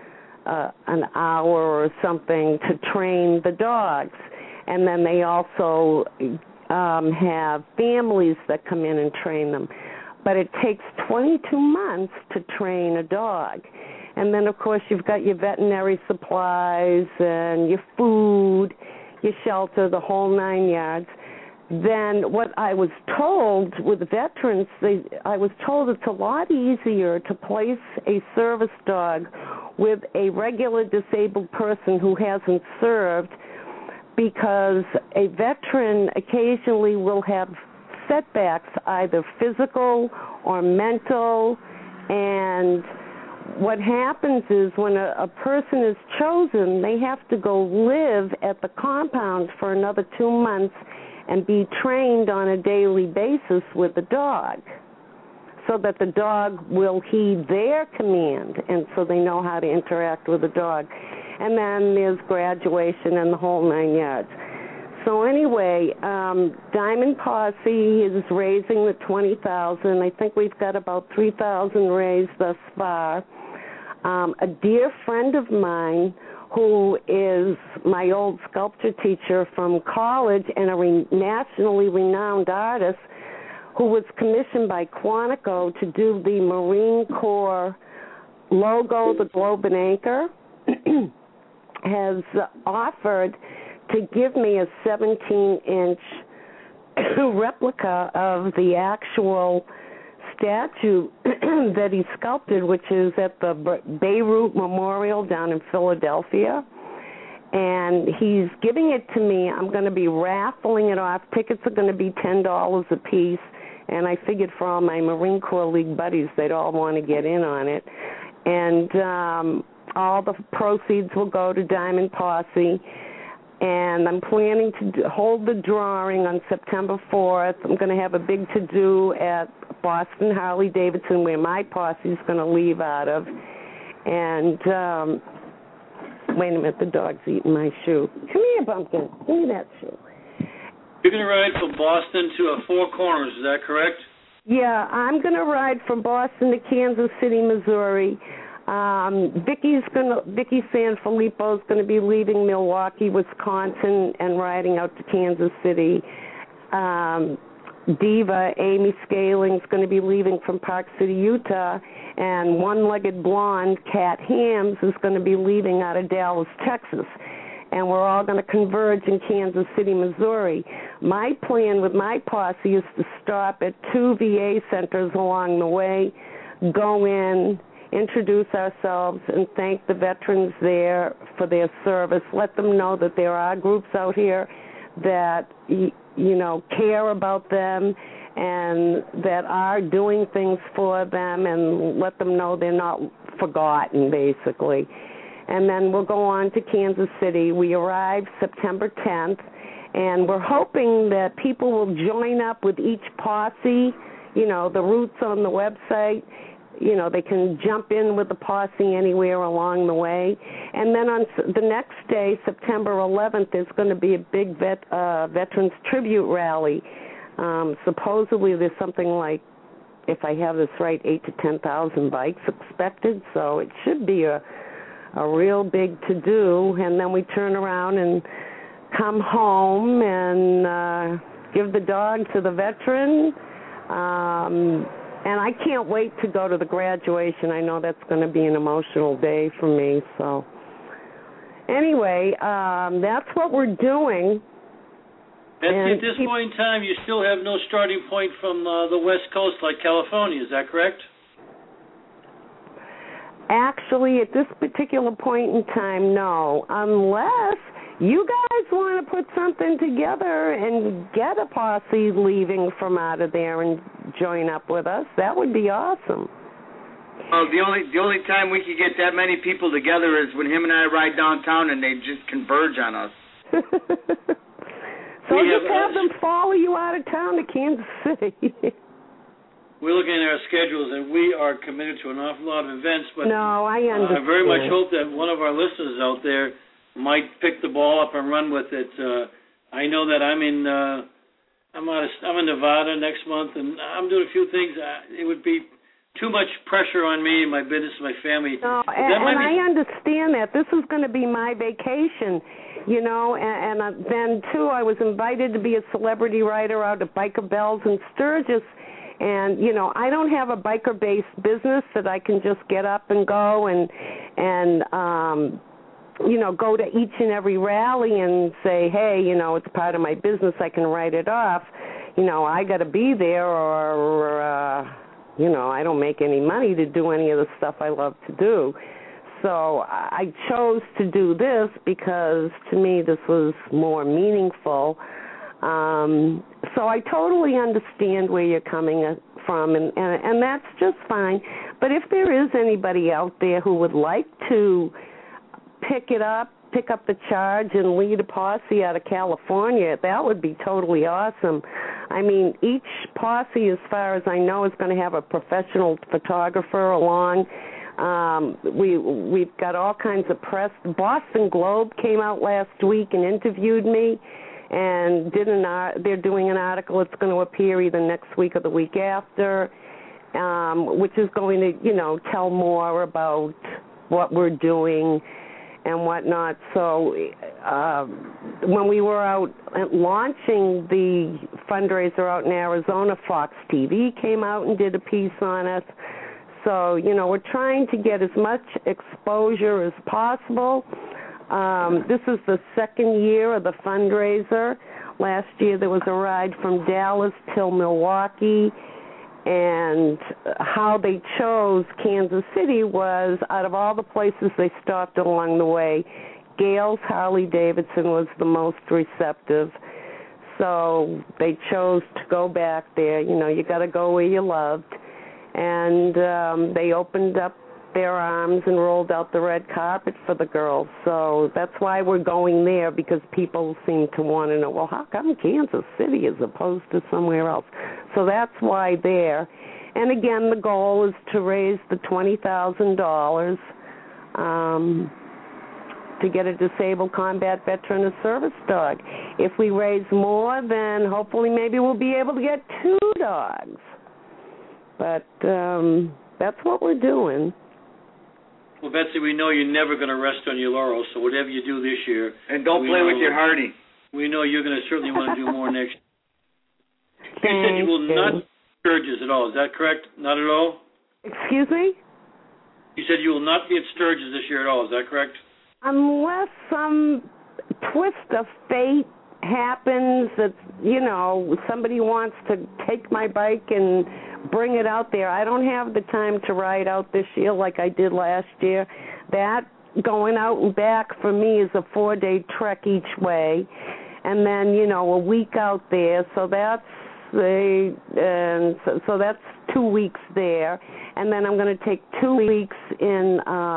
F: an hour or something to train the dogs. And then they also have families that come in and train them. But it takes 22 months to train a dog. And then, of course, you've got your veterinary supplies and your food, your shelter, the whole 9 yards. Then what I was told with veterans, I was told it's a lot easier to place a service dog with a regular disabled person who hasn't served, because a veteran occasionally will have setbacks, either physical or mental, and what happens is when a person is chosen, they have to go live at the compound for another 2 months and be trained on a daily basis with the dog, so that the dog will heed their command, and so they know how to interact with the dog. And then there's graduation and the whole 9 yards. So anyway, Diamond Posse is raising the $20,000. I think we've got about $3,000 raised thus far. A dear friend of mine, who is my old sculpture teacher from college and a nationally renowned artist, who was commissioned by Quantico to do the Marine Corps logo, the globe and anchor, has offered to give me a 17-inch replica of the actual statue that he sculpted, which is at the Beirut Memorial down in Philadelphia. And he's giving it to me. I'm going to be raffling it off. Tickets are going to be $10 a piece. And I figured for all my Marine Corps League buddies, they'd all want to get in on it. And all the proceeds will go to Diamond Posse. And I'm planning to hold the drawing on September 4th. I'm going to have a big to-do at Boston Harley-Davidson, where my posse is going to leave out of. And, wait a minute, the dog's eating my shoe. Come here, Bumpkin. Give me that shoe.
B: You're going to ride from Boston to Four Corners, is that correct?
F: Yeah, I'm going to ride from Boston to Kansas City, Missouri. Vicky Sanfilippo is going to be leaving Milwaukee, Wisconsin, and riding out to Kansas City. Diva Amy Scaling is going to be leaving from Park City, Utah, and one-legged blonde Kat Hams is going to be leaving out of Dallas, Texas. And we're all going to converge in Kansas City, Missouri. My plan with my posse is to stop at 2 VA centers along the way, go in, introduce ourselves, and thank the veterans there for their service. Let them know that there are groups out here that, care about them and that are doing things for them, and let them know they're not forgotten, basically. And then we'll go on to Kansas City. We arrive September 10th, and we're hoping that people will join up with each posse. The routes on the website. They can jump in with the posse anywhere along the way. And then on the next day, September 11th, there's going to be a big Veterans Tribute Rally. Supposedly there's something like, if I have this right, 8,000 to 10,000 bikes expected. So it should be a real big to-do. And then we turn around and come home and give the dog to the veteran. And I can't wait to go to the graduation. I know that's going to be an emotional day for me. So anyway, that's what we're doing.
B: At this point in time, you still have no starting point from the West Coast like California. Is that correct?
F: Actually, at this particular point in time, no. Unless you guys want to put something together and get a posse leaving from out of there and join up with us, that would be awesome.
A: Well, the only time we could get that many people together is when him and I ride downtown and they just converge on us.
F: So just have them follow you out of town to Kansas City.
B: We're looking at our schedules, and we are committed to an awful lot of events. But
F: no, I understand.
B: I very much hope that one of our listeners out there might pick the ball up and run with it. I know that I'm in Nevada next month, and I'm doing a few things. It would be too much pressure on me and my business and my family.
F: No, and I understand that. This is going to be my vacation, and then, too, I was invited to be a celebrity writer out at Biker Bells in Sturgis, and, I don't have a biker-based business that I can just get up and go and go to each and every rally and say, hey, it's part of my business, I can write it off. I got to be there or I don't make any money to do any of the stuff I love to do. So I chose to do this because, to me, this was more meaningful. So I totally understand where you're coming from, and that's just fine. But if there is anybody out there who would like to pick up the charge and lead a posse out of California, that would be totally awesome. I mean, each posse, as far as I know, is going to have a professional photographer along. We've got all kinds of press. Boston Globe came out last week and interviewed me, and they're doing an article. It's going to appear either next week or the week after, which is going to, tell more about what we're doing and whatnot. So when we were out launching the fundraiser out in Arizona, Fox TV came out and did a piece on us. So, we're trying to get as much exposure as possible. This is the second year of the fundraiser. Last year there was a ride from Dallas till Milwaukee, and how they chose Kansas City was, out of all the places they stopped along the way, Gales Harley-Davidson was the most receptive. So they chose to go back there. You got to go where you loved. And they opened up their arms and rolled out the red carpet for the girls. So that's why we're going there, because people seem to want to know, well, how come Kansas City as opposed to somewhere else? So that's why there. And again, the goal is to raise the $20,000 to get a disabled combat veteran a service dog. If we raise more, then hopefully maybe we'll be able to get 2 dogs. But that's what we're doing.
B: Well, Betsy, we know you're never going to rest on your laurels, so whatever you do this year...
A: And don't play with your Hardy.
B: We know you're going to certainly want to do more next year. You said you will not Sturgis at all. Is that correct? Not at all?
F: Excuse me?
B: You said you will not be at Sturgis this year at all. Is that correct?
F: Unless some twist of fate happens that, somebody wants to take my bike and bring it out there. I don't have the time to ride out this year like I did last year. That going out and back for me is a 4-day trek each way, and then a week out there. So that's so that's 2 weeks there, and then I'm going to take 2 weeks in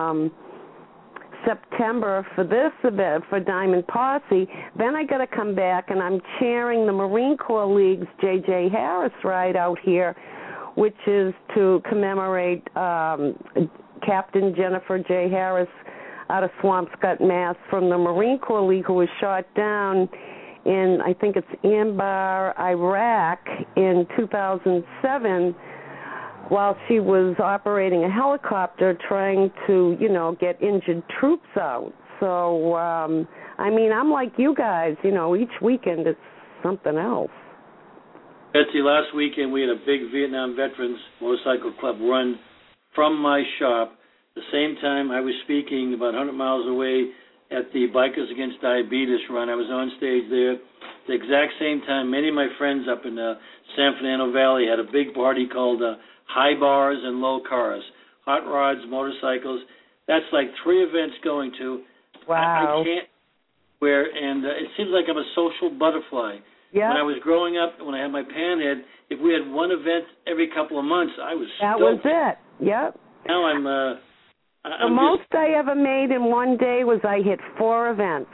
F: September for this event for Diamond Posse. Then I got to come back, and I'm chairing the Marine Corps League's J.J. Harris ride out here, which is to commemorate Captain Jennifer J. Harris out of Swampscott, Mass, from the Marine Corps League, who was shot down in, I think it's Anbar, Iraq, in 2007, while she was operating a helicopter trying to, get injured troops out. So, I'm like you guys, each weekend it's something else.
B: Betsy, last weekend we had a big Vietnam Veterans Motorcycle Club run from my shop. The same time I was speaking about 100 miles away at the Bikers Against Diabetes run. I was on stage there. At the exact same time, many of my friends up in San Fernando Valley had a big party called High Bars and Low Cars, hot rods, motorcycles. That's like 3 events going to.
F: Wow.
B: I can't and it seems like I'm a social butterfly.
F: Yeah.
B: When I was growing up, when I had my panhead, if we had one event every couple of months, I was stoked.
F: That was it. Yep.
B: Now I'm
F: the most I ever made in one day was I hit 4 events.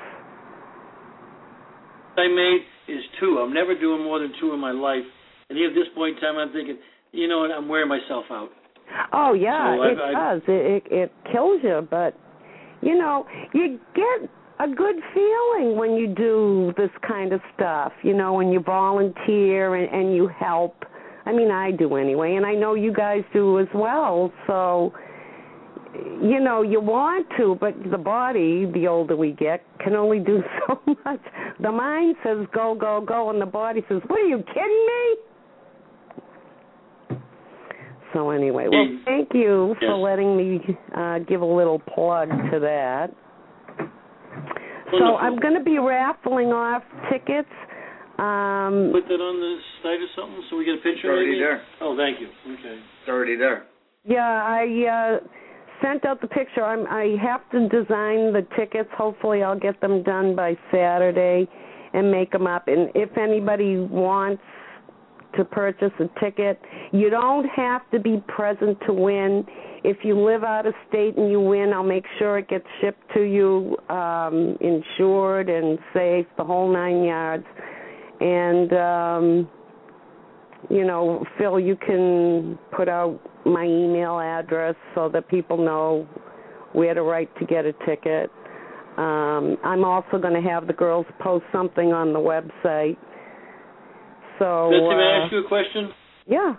B: I made is 2. I'm never doing more than 2 in my life. And at this point in time, I'm thinking, you know what, I'm wearing myself out.
F: Oh, yeah,
B: so
F: it does. It kills you, but, you know, you get a good feeling when you do this kind of stuff, you know, when you volunteer and you help. I mean, I do anyway, and I know you guys do as well, so, you know, you want to, but the body, the older we get, can only do so much. The mind says go, go, go, and the body says, what, are you kidding me? So anyway, well, thank you for letting me give a little plug to that.
B: Wonderful.
F: So I'm going to be raffling off tickets.
B: Put that on the site or something so we get a picture?
A: It's already there.
B: Oh, thank you. Okay.
A: It's already there.
F: Yeah, I sent out the picture. I have to design the tickets. Hopefully I'll get them done by Saturday and make them up. And if anybody wants to purchase a ticket, you don't have to be present to win. If you live out of state and you win, I'll make sure it gets shipped to you, insured and safe, the whole 9 yards. And, you know, Phil, you can put out my email address so that people know where to write to get a ticket. I'm also going to have the girls post something on the website. So,
B: Betsy, may I ask you a question?
F: Yeah.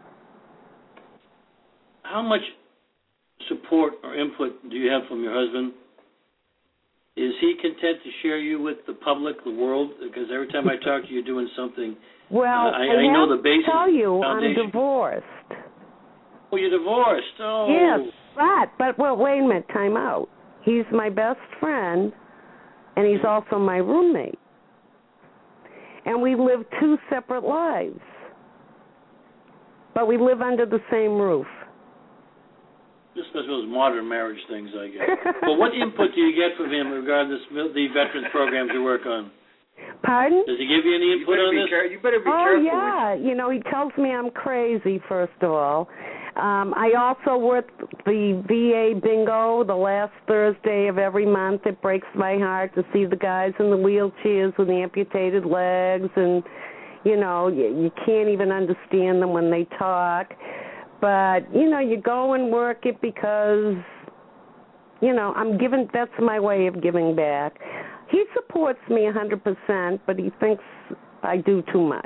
B: How much support or input do you have from your husband? Is he content to share you with the public, the world? Because every time I talk to you, you're doing something.
F: Well,
B: I know the basic
F: tell you,
B: foundation.
F: I'm divorced.
B: Oh, you're divorced. Oh.
F: Yes, but well, wait a minute, time out. He's my best friend, and he's also my roommate. And we live 2 separate lives. But we live under the same roof.
B: Just as those modern marriage things, I guess. But what input do you get from him regarding the veterans programs you work on?
F: Pardon?
B: Does he give you any input on this?
A: You better be
F: careful.
A: careful.
F: Yeah. You know, he tells me I'm crazy, first of all. I also work the VA bingo the last Thursday of every month. It breaks my heart to see the guys in the wheelchairs with the amputated legs, and, you know, you can't even understand them when they talk. But, you know, you go and work it because, you know, that's my way of giving back. He supports me 100%, but he thinks I do too much.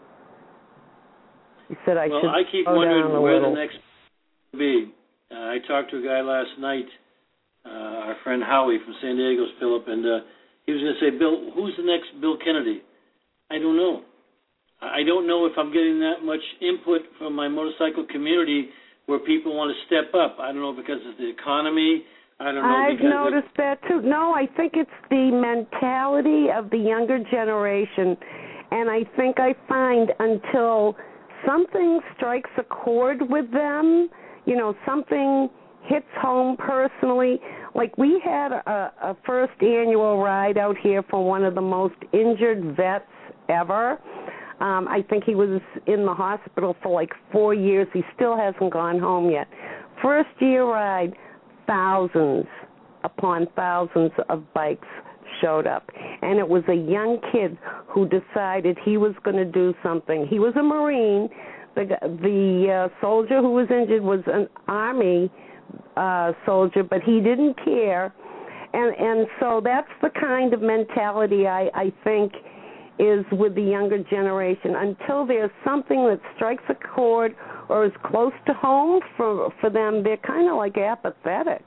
F: He said I should
B: I keep
F: slow
B: wondering
F: down a
B: where
F: little.
B: the next will be. I talked to a guy last night, our friend Howie from San Diego's Philip, and he was going to say, Bill, who's the next Bill Kennedy? I don't know. I don't know if I'm getting that much input from my motorcycle community where people want to step up. I don't know because of the economy. I don't know.
F: I've noticed that too. No, I think it's the mentality of the younger generation, and I think I find until something strikes a chord with them, you know, something hits home personally. Like we had a first annual ride out here for one of the most injured vets ever. I think he was in the hospital for like 4 years. He still hasn't gone home yet. First year ride, thousands upon thousands of bikes showed up. And it was a young kid who decided he was going to do something. He was a Marine. The soldier who was injured was an Army soldier, but he didn't care. And so that's the kind of mentality I think is with the younger generation. Until there's something that strikes a chord or is close to home for them, they're kind of like apathetic.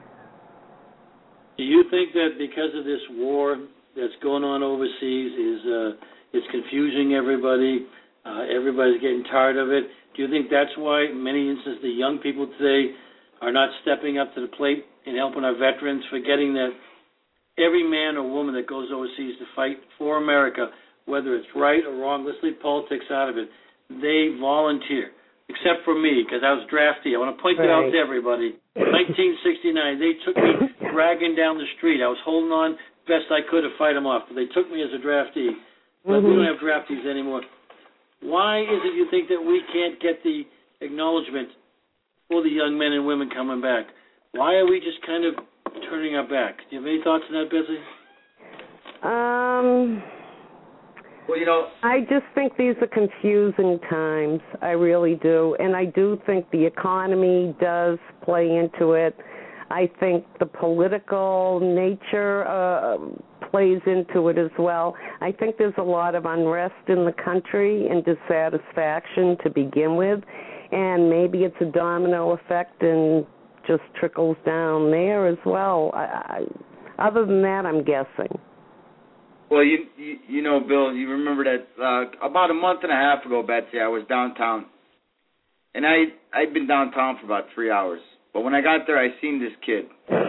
B: Do you think that because of this war that's going on overseas is confusing everybody? Everybody's getting tired of it. Do you think that's why in many instances the young people today are not stepping up to the plate and helping our veterans, forgetting that every man or woman that goes overseas to fight for America, whether it's right or wrong, let's leave politics out of it, they volunteer, except for me, because I was draftee. I want to point that out to everybody. 1969, they took me dragging down the street. I was holding on best I could to fight them off, but they took me as a draftee. But we don't have draftees anymore. Why is it you think that we can't get the acknowledgement for the young men and women coming back. Why are we just kind of turning our back? Do you have any thoughts on that, Betsy?
A: Well,
F: I just think these are confusing times. I really do. And I do think the economy does play into it. I think the political nature plays into it as well. I think there's a lot of unrest in the country and dissatisfaction to begin with. And maybe it's a domino effect and just trickles down there as well. Other than that, I'm guessing.
A: Well, you know, Bill, you remember that about a month and a half ago, Betsy, I was downtown. And I'd been downtown for about 3 hours. But when I got there, I seen this kid.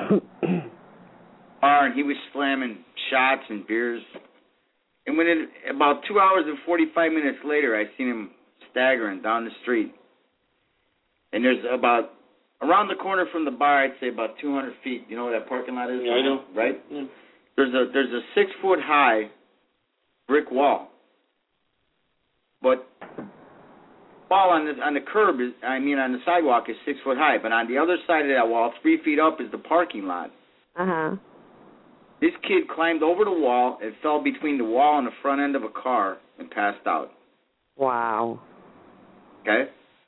A: And he was slamming shots and beers. And about 2 hours and 45 minutes later, I seen him staggering down the street. And there's about, around the corner from the bar, I'd say about 200 feet. You know where that parking lot is?
B: Yeah, I know.
A: Right?
B: Yeah.
A: There's a 6-foot-high brick wall. But wall on the curb on the sidewalk is 6 foot high, but on the other side of that wall, 3 feet up, is the parking lot. This kid climbed over the wall and fell between the wall and the front end of a car and passed out.
F: Wow.
A: Okay?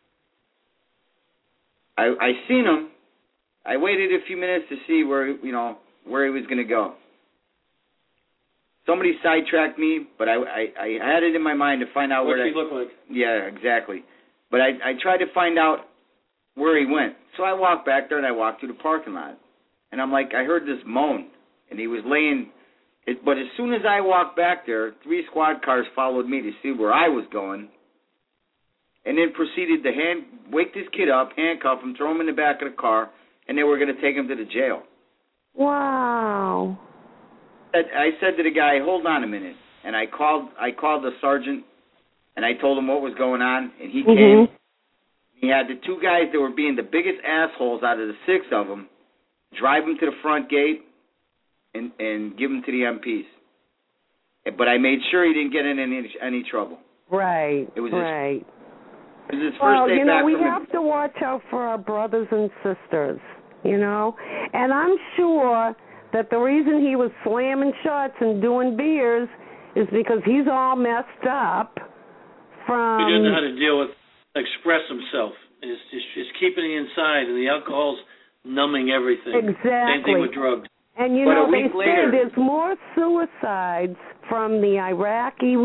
A: I seen him. I waited a few minutes to see where he was going to go. Somebody sidetracked me, but I had it in my mind to find out
B: what he looked like.
A: Yeah, exactly. But I tried to find out where he went. So I walked back there and I walked through the parking lot. And I'm like, I heard this moan. And he was laying. But as soon as I walked back there, 3 squad cars followed me to see where I was going. And then proceeded to wake this kid up, handcuff him, throw him in the back of the car, and they were going to take him to the jail.
F: Wow.
A: I said to the guy, hold on a minute. And I called the sergeant, and I told him what was going on, and he came. He had the 2 guys that were being the biggest assholes out of the 6 of them, drive him to the front gate and give him to the MPs. But I made sure he didn't get in any trouble.
F: Right,
A: It was
F: right.
A: It was his first day back
F: we
A: from
F: have to watch out for our brothers and sisters, And I'm sure that the reason he was slamming shots and doing beers is because he's all messed up from...
B: He doesn't know how to express himself. It's keeping it inside, and the alcohol's numbing everything.
F: Exactly.
B: Same thing with drugs.
F: And, they say there's more suicides from the Iraqi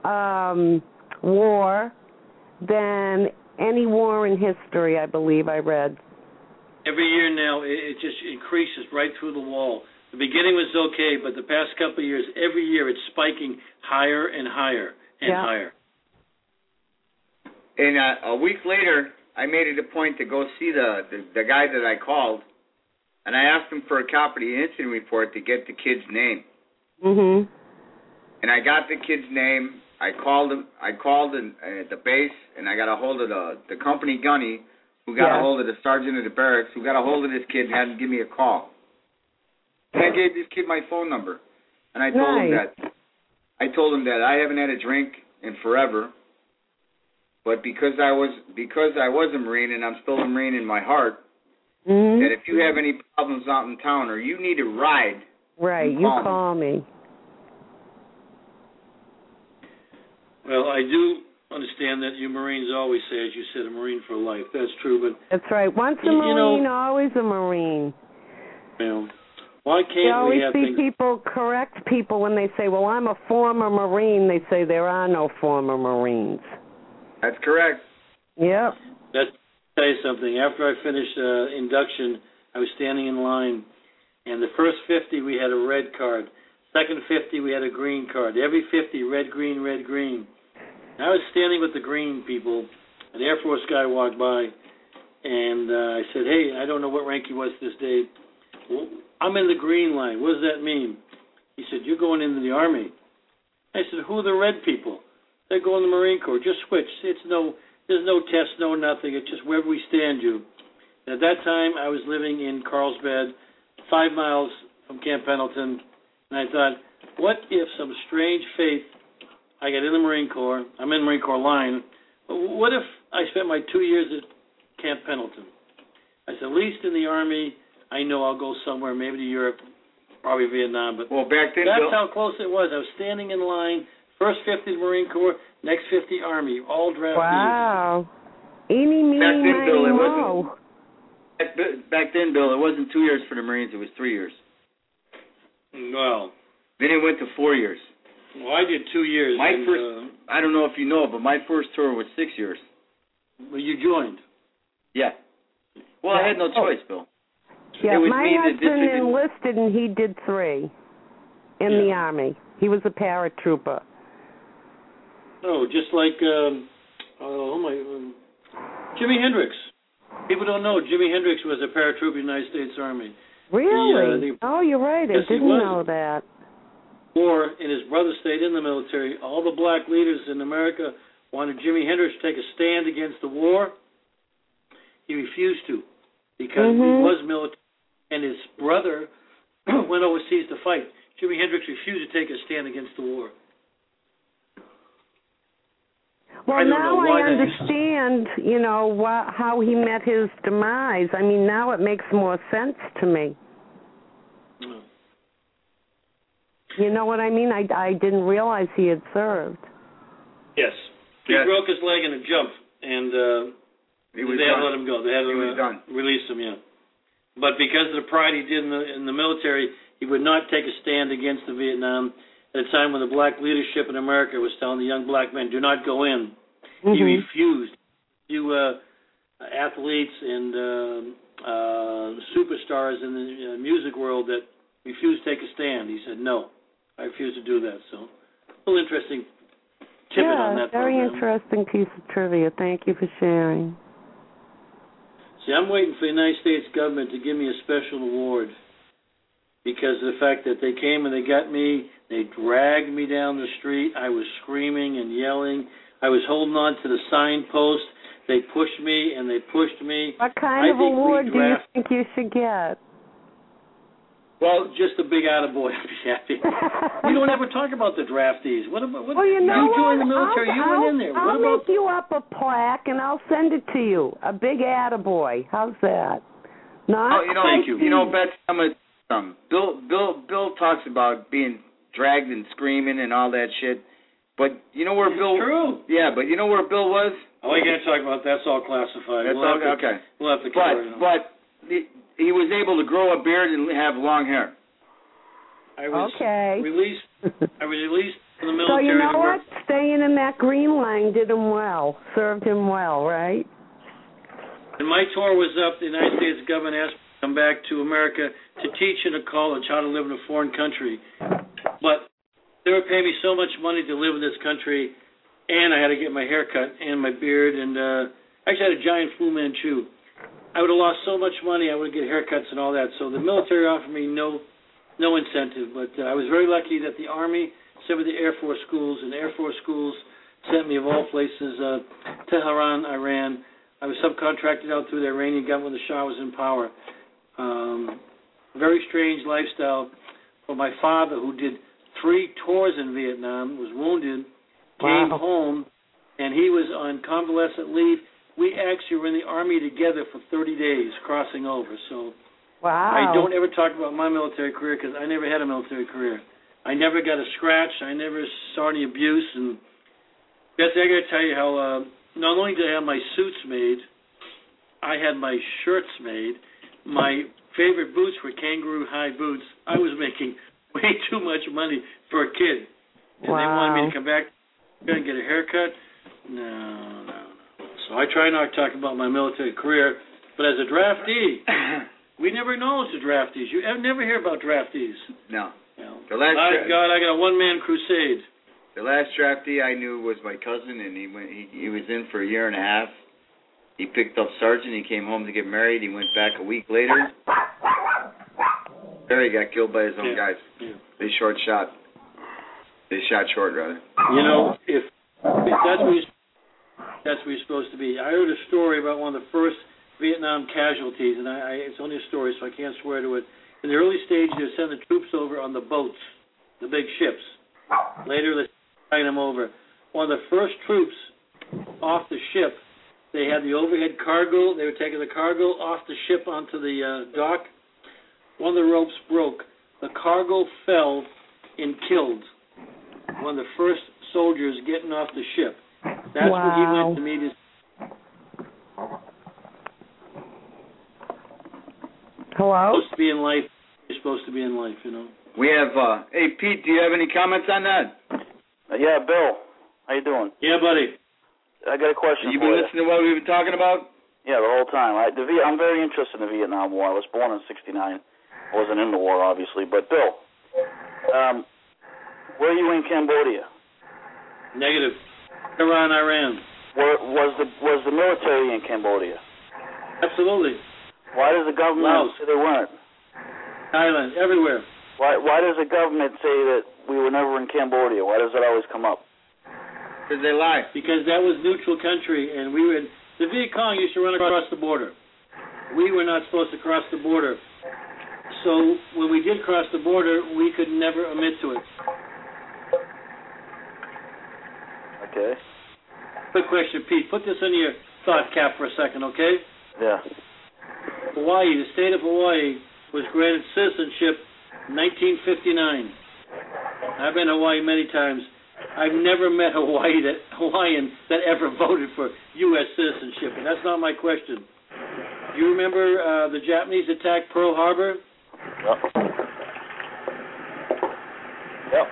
F: war than any war in history, I believe I read.
B: Every year now, it just increases right through the wall. The beginning was okay, but the past couple of years, every year it's spiking higher and higher and higher.
A: And a week later, I made it a point to go see the guy that I called, and I asked him for a copy of the incident report to get the kid's name. And I got the kid's name. I called at the base, and I got a hold of the company gunny, who got a hold of the sergeant of the barracks, who got a hold of this kid and had him give me a call. And I gave this kid my phone number, and I told him that I haven't had a drink in forever, but because I was a Marine and I'm still a Marine in my heart, that if you have any problems out in town or you need a ride, you call me.
B: Well, I do understand that you Marines always say, as you said, a Marine for life. That's true, but...
F: That's right. Once a Marine, always a Marine.
B: Why can't we have things...
F: You always see people correct people when they say, well, I'm a former Marine. They say there are no former Marines.
A: That's correct.
F: Yep.
B: Let's tell you something. After I finished induction, I was standing in line, and the first 50, we had a red card. Second 50, we had a green card. Every 50, red, green, red, green. I was standing with the green people. An Air Force guy walked by, and I said, hey, I don't know what rank he was this day. Well, I'm in the green line. What does that mean? He said, you're going into the Army. I said, who are the red people? They're going to the Marine Corps. Just switch. There's no test, no nothing. It's just wherever we stand you. And at that time, I was living in Carlsbad, 5 miles from Camp Pendleton, and I thought, what if some strange fate, I got in the Marine Corps, I'm in the Marine Corps line, but what if I spent my 2 years at Camp Pendleton? I said, at least in the Army, I know I'll go somewhere, maybe to Europe, probably Vietnam. But
A: back then,
B: that's how close it was. I was standing in line, first 50 Marine Corps, next 50 Army, all draftees.
F: Wow. Eeny, meeny,
A: back then,
F: miny,
A: Bill, it
F: moe.
A: wasn't. Back then, Bill, it wasn't 2 years for the Marines; it was 3 years.
B: Well,
A: then it went to 4 years.
B: Well, I did 2 years.
A: My first, I don't know if you know, but my first tour was 6 years.
B: Well, you joined.
A: Yeah. Well, I had no choice, Bill.
F: Yeah,
A: It was
F: my
A: me that
F: husband
A: did
F: enlisted and he did 3 in the Army. He was a paratrooper.
B: Oh, just like Jimi Hendrix. People don't know Jimi Hendrix was a paratrooper in the United States Army.
F: Really? Oh, you're right.
B: Yes,
F: I didn't know that.
B: Or, and his brother stayed in the military. All the black leaders in America wanted Jimi Hendrix to take a stand against the war. He refused to because he was military, and his brother went overseas to fight. Jimi Hendrix refused to take a stand against the war.
F: Well, now I understand, how he met his demise. I mean, now it makes more sense to me.
B: No.
F: You know what I mean? I didn't realize he had served.
B: Yes. He broke his leg in a jump, and they had to let him go. They had to release him, But because of the pride he did in the military, he would not take a stand against the Vietnam at a time when the black leadership in America was telling the young black men, do not go in. He refused. You athletes and superstars in the music world that refused to take a stand. He said, no, I refuse to do that. So, a little interesting tidbit on that
F: very
B: program.
F: Interesting piece of trivia. Thank you for sharing.
B: See, I'm waiting for the United States government to give me a special award because of the fact that they came and they got me, they dragged me down the street. I was screaming and yelling. I was holding on to the signpost. They pushed me and they pushed me.
F: What kind of award do you think you should get?
B: Well, just a big attaboy. I'd be happy. We don't ever talk about the draftees. What about?
F: Well, you know
B: you joined the military. You went in there.
F: I'll make you up a plaque and I'll send it to you. A big attaboy. How's that?
B: Thank you.
A: You know, Betsy, I'm gonna Bill talks about being dragged and screaming and all that shit. But you know where Bill?
B: True.
A: Yeah, but you know where Bill was?
B: Oh, you can't talk about that. That's all classified.
A: Okay.
B: We'll have to cover it.
A: But he was able to grow a beard and have long hair.
B: I was released. I was released from the
F: So
B: military.
F: you know what? Staying in that green line did him well. Served him well, right?
B: And my tour was up. The United States government asked me to come back to America to teach in a college how to live in a foreign country. But they were paying me so much money to live in this country, and I had to get my hair cut and my beard, and actually I had a giant Fu Manchu. I would have lost so much money. I would get haircuts and all that. So the military offered me no incentive. But I was very lucky that the Army sent me to Air Force schools, and the Air Force schools sent me, of all places, Tehran, Iran. I was subcontracted out through the Iranian government when the Shah was in power. Very strange lifestyle for my father, who did 3 tours in Vietnam, was wounded, came home, and he was on convalescent leave. We actually were in the Army together for 30 days, crossing over. So I don't ever talk about my military career because I never had a military career. I never got a scratch. I never saw any abuse. And Betsy, I got to tell you how not only did I have my suits made, I had my shirts made. My favorite boots were kangaroo high boots. I was making way too much money for a kid. And they wanted me to come back and get a haircut. No. So I try not to talk about my military career. But as a draftee, we never acknowledge the draftees. You never hear about draftees.
A: No.
B: The last I got a one-man crusade.
A: The last draftee I knew was my cousin, and he was in for a year and a half. He picked up sergeant. He came home to get married. He went back a week later. Barry got killed by his own guys. Yeah. They shot short, rather.
B: You know, if that's where you're supposed to be. I heard a story about one of the first Vietnam casualties, and it's only a story, so I can't swear to it. In the early stage, they sent the troops over on the boats, the big ships. Later, they sent them over. One of the first troops off the ship, They had the overhead cargo. They were taking the cargo off the ship onto the dock. One of the ropes broke. The cargo fell and killed one of the first soldiers getting off the ship. That's what he went to meet his...
F: Hello?
B: You're supposed to be in life. You're supposed to be in life, you know.
A: We have, hey, Pete, do you have any comments on that?
G: Yeah, Bill. How you doing?
B: Yeah, buddy.
G: I got a question
A: You
G: for
A: been
G: you.
A: listening to what we've been talking about?
G: Yeah, the whole time. I'm very interested in the Vietnam War. I was born in '69. I wasn't in the war, obviously. But, Bill, were you in Cambodia?
B: Negative. Iran.
G: Was the military in Cambodia?
B: Absolutely.
G: Why does the government say they weren't?
B: Thailand, everywhere.
G: Why does the government say that we were never in Cambodia? Why does that always come up?
A: Because they lie.
B: Because that was neutral country, and the Viet Cong used to run across the border. We were not supposed to cross the border. So when we did cross the border, we could never admit to it.
G: Okay.
B: Quick question, Pete. Put this in your thought cap for a second, okay?
G: Yeah.
B: Hawaii, the state of Hawaii, was granted citizenship in 1959. I've been to Hawaii many times. I've never met a Hawaiian that ever voted for U.S. citizenship, and that's not my question. Do you remember the Japanese attacked Pearl Harbor?
G: Yep.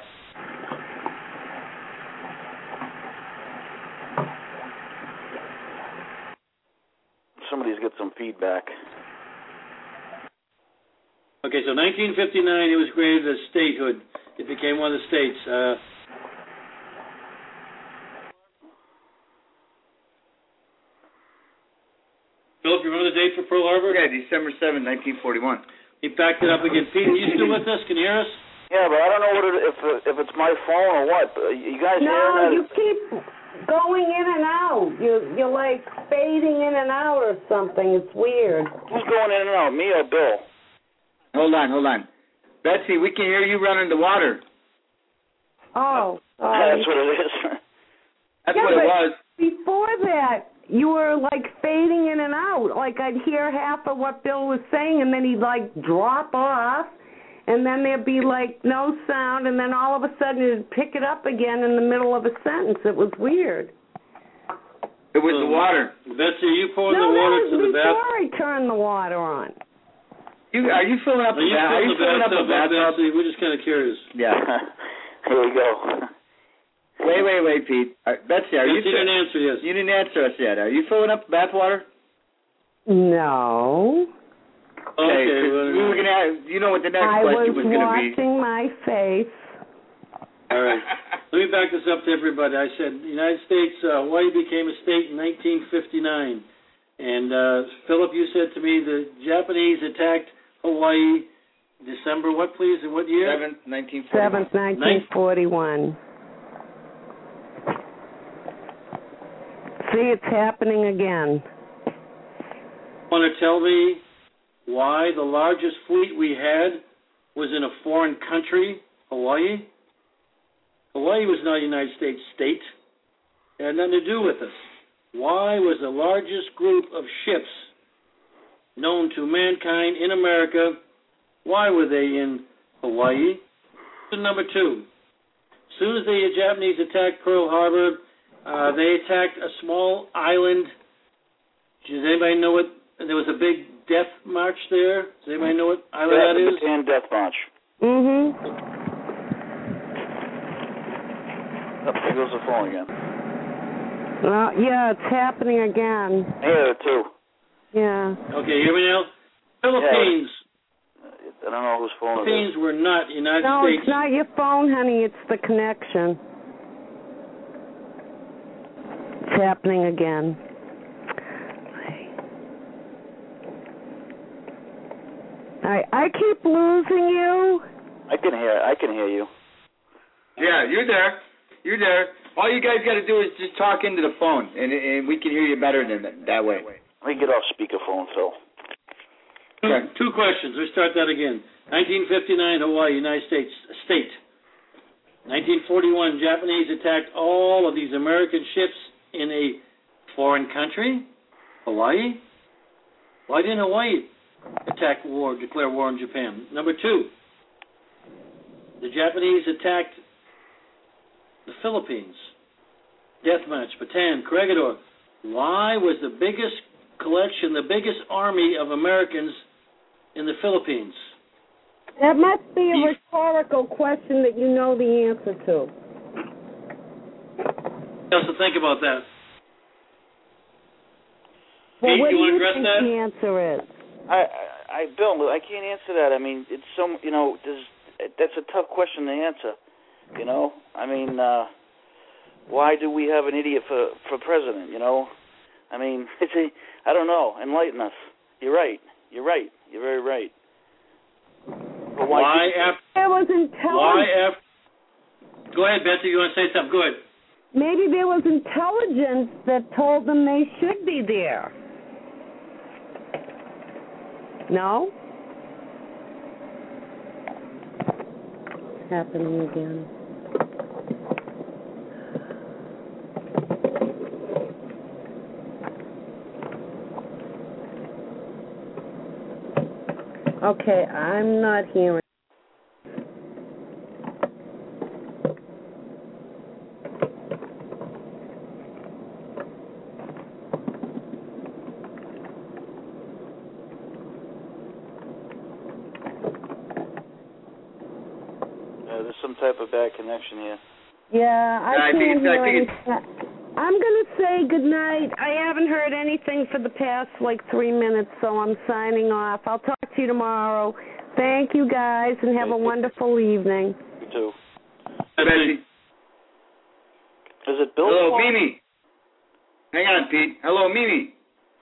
G: Somebody's got some feedback.
B: Okay, so 1959, it was granted a statehood. It became one of the states. Philip, you remember the date for Pearl Harbor?
A: Yeah, December 7, 1941.
B: He backed it up again. Pete, are you still with us? Can you hear us?
G: Yeah, but I don't know if it's my phone or what. You guys hearing that?
F: No, you keep going in and out. You're like fading in and out or something. It's weird.
G: Who's going in and out, me or Bill?
A: Hold on. Betsy, we can hear you running the water.
F: Oh.
G: That's what it is.
A: That's what it was.
F: Before that, you were like fading in and out. Like I'd hear half of what Bill was saying, and then he'd like drop off, and then there'd be like no sound, and then all of a sudden he'd pick it up again in the middle of a sentence. It was weird.
A: It was the water.
B: Betsy, are you pouring the water to the bath?
F: Before I turned the water on.
A: Are you filling up the bath? Are you filling up the bathtub?
B: Betsy? We're just kind of curious.
A: Yeah.
G: Here we go.
A: Wait, Pete. Betsy, are you?
B: You didn't answer yes.
A: You didn't answer us yet. Are you filling up the bath water?
F: No.
A: Okay. We were gonna. You know what the next question was going to be?
F: I was washing my face.
B: All right. Let me back this up to everybody. I said the United States, Hawaii became a state in 1959. And Philip, you said to me the Japanese attacked Hawaii December what, please, and what year?
A: 7th, 1941.
F: 7th, 1941. See, it's happening again.
B: Want to tell me why the largest fleet we had was in a foreign country, Hawaii? Hawaii was not a United States state. It had nothing to do with us. Why was the largest group of ships known to mankind in America, why were they in Hawaii? Number two, as soon as the Japanese attacked Pearl Harbor, they attacked a small island. Does anybody know what? There was a big death march there. Does anybody know what island that is?
G: The Bataan Death March.
F: Mm-hmm.
G: Oh, there goes the phone again.
F: Yeah, it's happening again.
G: I hear it too.
F: Yeah.
B: Okay, hear me now? Philippines.
G: I don't know whose phone it is.
B: Philippines were not United States.
F: No, it's not your phone, honey. It's the connection. It's happening again. I keep losing you.
G: I can hear you.
A: Yeah, you're there. You're there. All you guys got to do is just talk into the phone, and we can hear you better than that way.
G: Let me get off speakerphone, Phil.
B: Okay. Two questions. Let's start that again. 1959, Hawaii, United States, state. 1941, Japanese attacked all of these American ships in a foreign country. Hawaii? Why didn't Hawaii declare war on Japan? Number 2, the Japanese attacked the Philippines. Deathmatch, Bataan, Corregidor. Why was the biggest collection, the biggest army of Americans in the Philippines?
F: That must be a rhetorical question that you know the answer to.
B: Just to think about that.
F: Well,
B: Pete,
F: what
B: you
F: do
B: want to
F: you
B: address
F: think
B: that?
F: the answer is?
G: Bill, I can't answer that. I mean, it's so, that's a tough question to answer. I mean, why do we have an idiot for president? I mean, I don't know. Enlighten us. You're right. You're very right. But
B: Why
F: there was intelligence.
B: Go ahead, Betsy. You want to say something? Go ahead.
F: Maybe there was intelligence that told them they should be there. No? It's happening again. Okay, I'm not hearing.
G: There's some type of bad connection here.
F: Yeah, I can't hear anything. I'm going to say good night. I haven't heard anything for the past, 3 minutes, so I'm signing off. I'll talk to you tomorrow. Thank you, guys, and have a wonderful evening.
G: You too.
A: Betsy.
G: Is it Bill?
A: Hello, Mimi. Hang on, Pete. Hello, Mimi.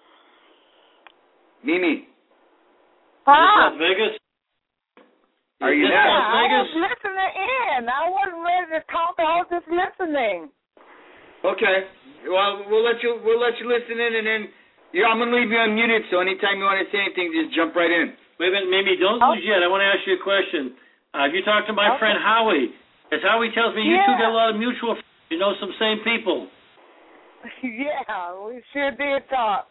A: Mimi.
B: Las Vegas?
A: Are you there?
B: Las Vegas?
H: I was listening in. I wasn't ready to talk. I was just listening.
A: Okay. Well, we'll let you listen in, and then I'm gonna leave you unmuted. So anytime you want to say anything, just jump right in.
B: Wait a minute, Mimi. Don't lose yet. I want to ask you a question. Have you talked to my friend Howie? As Howie tells me, you two got a lot of mutual friends. You know some same people.
H: Yeah, we sure did talk.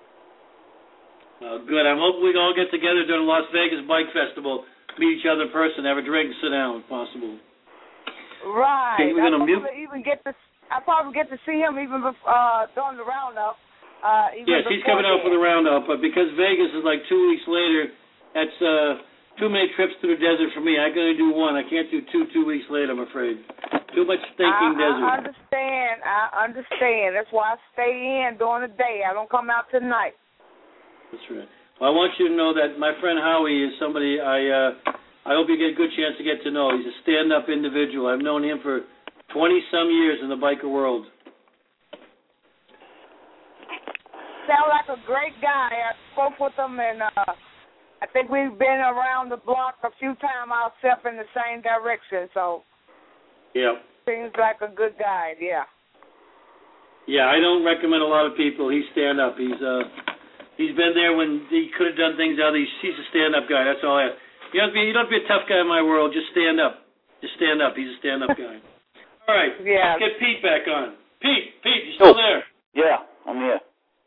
B: Good. I'm hoping we can all get together during the Las Vegas Bike Festival, meet each other in person, have a drink, and sit down if possible.
H: Right.
B: Okay, we're gonna mute.
H: I probably get to see him even before, during the roundup.
B: Yes, he's coming out for the roundup, but because Vegas is like 2 weeks later, that's too many trips to the desert for me. I can only do one. I can't do 2 weeks later, I'm afraid. Too much stinking desert.
H: I understand. That's why I stay in during the day. I don't come out tonight.
B: That's right. Well, I want you to know that my friend Howie is somebody I hope you get a good chance to get to know. He's a stand-up individual. I've known him for 20-some years in the biker world.
H: Sound like a great guy. I spoke with him, and I think we've been around the block a few times ourselves in the same direction, so
B: yeah.
H: Seems like a good guy, yeah.
B: Yeah, I don't recommend a lot of people. He's stand-up. He's been there when he could have done things other. He's a stand-up guy. That's all I have. You don't have to be a tough guy in my world. Just stand up. Just stand up. He's a stand-up guy. All right.
H: Yeah.
B: Let's get Pete back on. Pete, you still there?
G: Yeah, I'm here.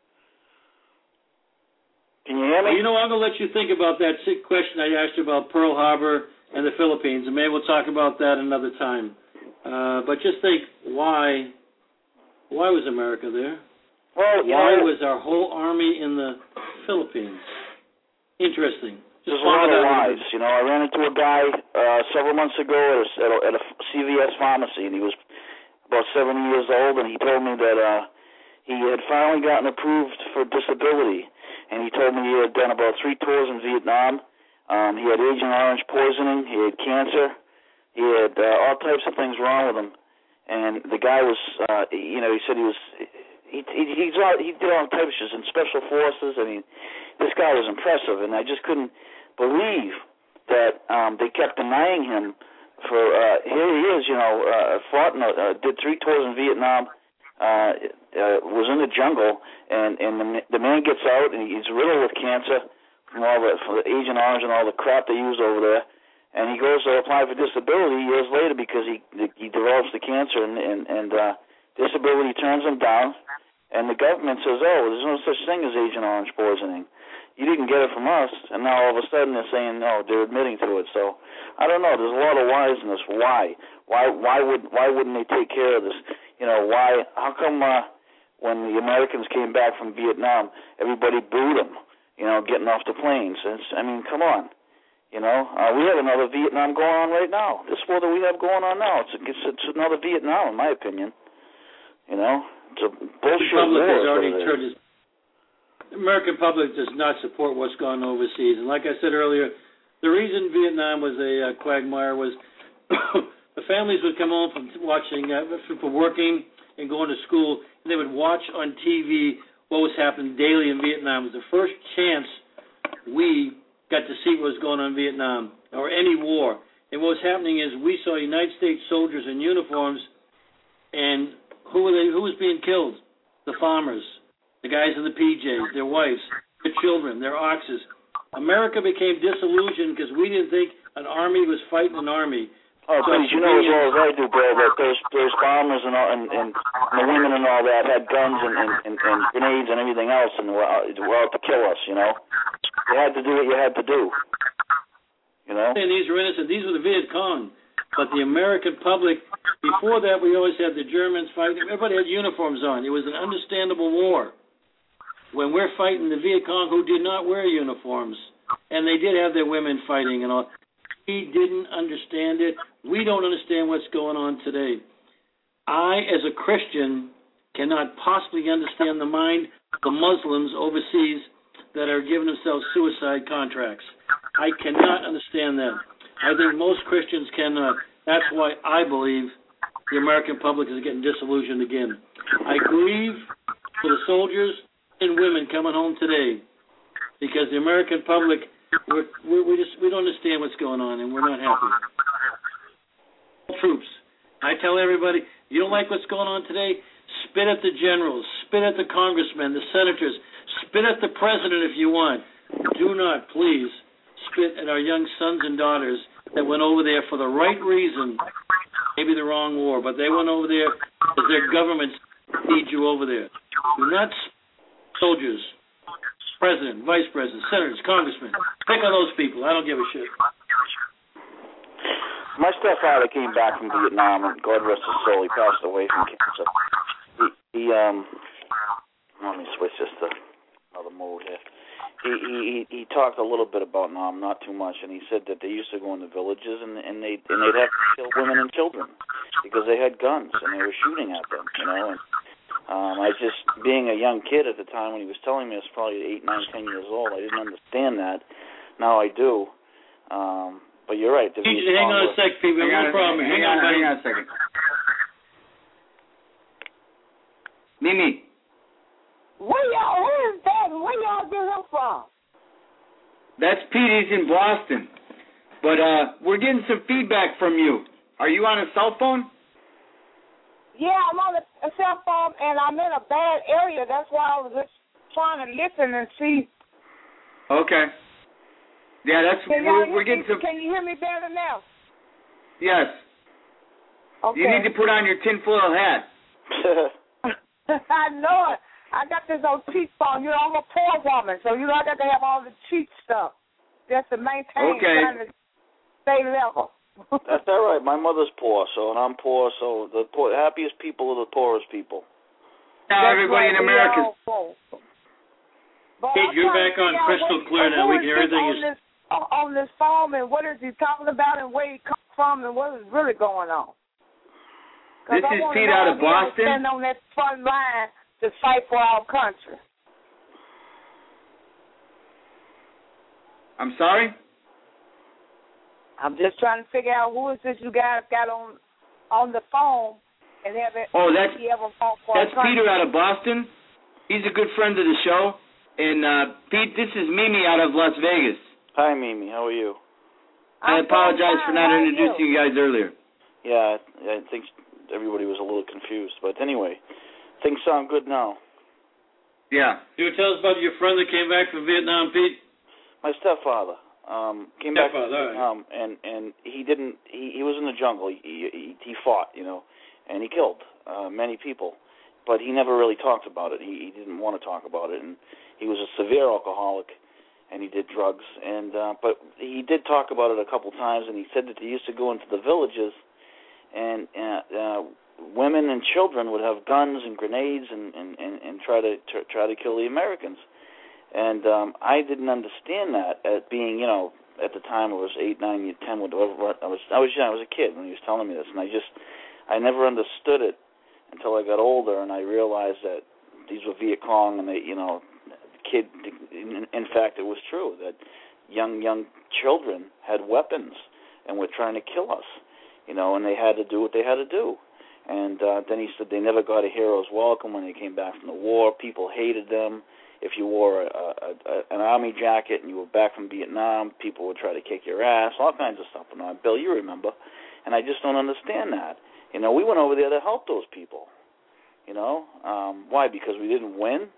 G: Can you hear me?
B: Well, I'm going to let you think about that question I asked you about Pearl Harbor and the Philippines, and maybe we'll talk about that another time. But just think, why was America there?
G: Well,
B: why was our whole army in the Philippines? Interesting.
G: There's a lot of lies. I ran into a guy several months ago at a CVS pharmacy, and he was about 70 years old, and he told me that he had finally gotten approved for disability, and he told me he had done about 3 tours in Vietnam. He had Agent Orange poisoning. He had cancer. He had all types of things wrong with him, and the guy was, he said he did all types of shit in special forces. I mean, this guy was impressive, and I just couldn't believe that they kept denying him for here he is, fought and did 3 tours in Vietnam, was in the jungle, and the man gets out and he's riddled with cancer from the Agent Orange and all the crap they use over there, and he goes to apply for disability years later because he develops the cancer and disability turns him down, And the government says, oh, there's no such thing as Agent Orange poisoning. You didn't get it from us, and now all of a sudden they're saying, no, they're admitting to it. So I don't know. There's a lot of whys in this. Why? Why wouldn't they take care of this? You know, why? How come when the Americans came back from Vietnam, everybody booed them? You know, getting off the planes. I mean, come on. You know, we have another Vietnam going on right now. This war that we have going on now, it's another Vietnam, in my opinion. You know, it's a bullshit war.
B: The American public does not support what's going on overseas. And like I said earlier, the reason Vietnam was a quagmire was the families would come home from working and going to school, and they would watch on TV what was happening daily in Vietnam. It was the first chance we got to see what was going on in Vietnam or any war. And what was happening is we saw United States soldiers in uniforms, and who was being killed? The farmers. The guys in the PJs, their wives, their children, their oxes. America became disillusioned because we didn't think an army was fighting an army.
G: Oh, please, you know as well as I do, Bill, that those farmers and the women and all that had guns and grenades and everything else, and were out to kill us, you know. You had to do what you had to do, you know.
B: And these were innocent. These were the Viet Cong. But the American public, before that, we always had the Germans fighting. Everybody had uniforms on. It was an understandable war. When we're fighting the Viet Cong, who did not wear uniforms, and they did have their women fighting and all, we didn't understand it. We don't understand what's going on today. I, as a Christian, cannot possibly understand the mind of the Muslims overseas that are giving themselves suicide contracts. I cannot understand that. I think most Christians cannot. That's why I believe the American public is getting disillusioned again. I grieve for the soldiers and women coming home today because the American public, we don't understand what's going on, and we're not happy. Troops. I tell everybody, you don't like what's going on today? Spit at the generals, spit at the congressmen, the senators, spit at the president if you want. Do not, please, spit at our young sons and daughters that went over there for the right reason, maybe the wrong war, but they went over there because their governments need you over there. Do not soldiers, president, vice president, senators, congressmen. Pick on those people. I don't give a shit.
G: My stepfather came back from Vietnam, and God rest his soul, he passed away from cancer. Let me switch this to another mode here. He talked a little bit about Nam, not too much, and he said that they used to go into villages and they'd have to kill women and children because they had guns and they were shooting at them, you know. And I just, being a young kid at the time when he was telling me, I was probably 8, 9, 10 years old. I didn't understand that. Now I do. But you're right.
B: Hang on a sec, people. No problem. Hang on
A: a second. Mimi.
H: Who is that? Where y'all get him from?
A: That's Pete. He's in Boston. But we're getting some feedback from you. Are you on a cell phone?
H: Yeah, I'm on a cell phone, and I'm in a bad area. That's why I was just trying to listen and see.
A: Okay. Yeah, we're getting some.
H: Can you hear me better now?
A: Yes.
H: Okay.
A: You need to put on your tinfoil hat.
H: I know it. I got this old cheap phone. You know, I'm a poor woman, so you know I got to have all the cheap stuff just to maintain trying to stay level.
G: That's all right. My mother's poor, and I'm poor, so the happiest people are the poorest people.
A: Now everybody in America.
B: Kate, you're back on crystal clear now. We can hear everything
H: on this phone, and what is he talking about, and where he come from, and what is really going on?
A: This is Pete out of Boston.
H: Stand on that front line to fight for our country.
A: I'm sorry?
H: I'm just trying to figure out who is this you guys got on the phone and have it.
A: Oh, that's Peter out of Boston. He's a good friend of the show. And Pete, this is Mimi out of Las Vegas.
G: Hi, Mimi. How are you?
A: I apologize for not introducing you guys earlier.
G: Yeah, I think everybody was a little confused. But anyway, things sound good now.
A: Yeah.
B: You tell us about your friend that came back from Vietnam, Pete?
G: My stepfather came back from Vietnam,
B: right.
G: and he didn't. He was in the jungle. He fought, you know, and he killed many people. but he never really talked about it. He didn't want to talk about it, and he was a severe alcoholic, and he did drugs. And but he did talk about it a couple times, and he said that they used to go into the villages, and women and children would have guns and grenades and try to kill the Americans. And I didn't understand that at being, at the time I was 8, 9, 10, whatever. I was a kid when he was telling me this, and I never understood it until I got older, and I realized that these were Viet Cong, and they, in fact, it was true that young children had weapons and were trying to kill us, and they had to do what they had to do. And then he said they never got a hero's welcome when they came back from the war. People hated them. If you wore an army jacket and you were back from Vietnam, people would try to kick your ass, all kinds of stuff. And Bill, you remember. And I just don't understand that. We went over there to help those people. Why? Because we didn't win.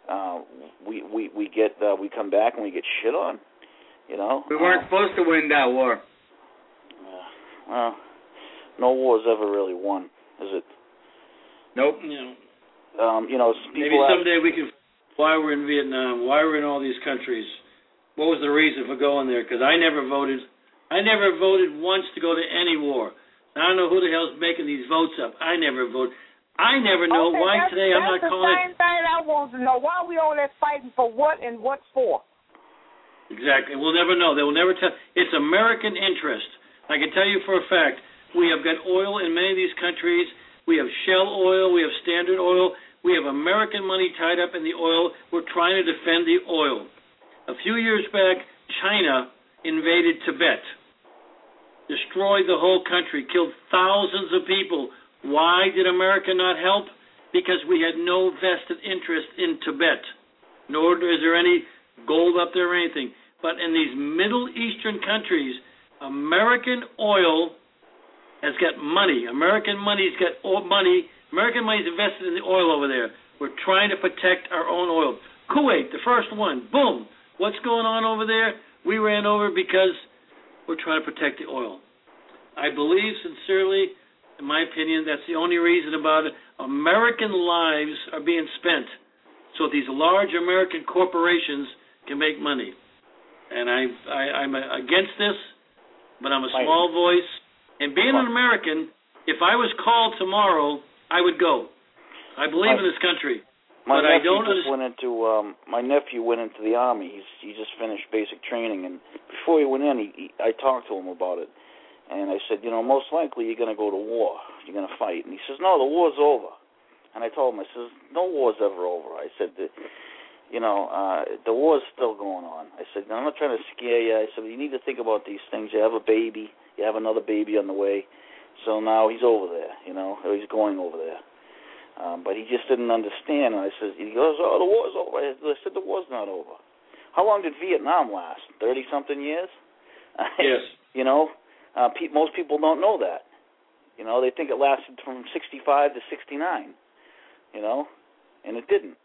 G: We come back and we get shit on.
A: We weren't supposed to win that war.
G: Well, no war's ever really won, is it?
A: Nope.
B: Maybe someday we can. Why we're in Vietnam? Why we're in all these countries? What was the reason for going there? Because I never voted. I never voted once to go to any war. I don't know who the hell's making these votes up. I never voted. I never know why today I'm not calling it.
H: That's the same thing I want to know. Why are we all there fighting for what and what for?
B: Exactly. We'll never know. They will never tell. It's American interest. I can tell you for a fact, we have got oil in many of these countries. We have Shell oil. We have Standard Oil. We have American money tied up in the oil. We're trying to defend the oil. A few years back, China invaded Tibet, destroyed the whole country, killed thousands of people. Why did America not help? Because we had no vested interest in Tibet, nor is there any gold up there or anything. But in these Middle Eastern countries, American oil has got money. American money's got money. American money's invested in the oil over there. We're trying to protect our own oil. Kuwait, the first one, boom. What's going on over there? We ran over because we're trying to protect the oil. I believe sincerely, in my opinion, that's the only reason about it. American lives are being spent so these large American corporations can make money. And I'm against this, but I'm a small voice. And being an American, if I was called tomorrow, I would go. I believe in this country.
G: My
B: but I
G: nephew
B: don't
G: just went into my nephew went into the Army. He just finished basic training, and before he went in, I talked to him about it, and I said, most likely you're going to go to war. You're going to fight. And he says, no, the war's over. And I told him, I says, no war's ever over. I said, the war's still going on. I said, I'm not trying to scare you. I said, you need to think about these things. You have a baby. You have another baby on the way. So now he's over there, or he's going over there. But he just didn't understand. And he goes, oh, the war's over. I said, the war's not over. How long did Vietnam last? 30-something years?
B: Yes.
G: Most people don't know that. They think it lasted from 65 to 69, and it didn't.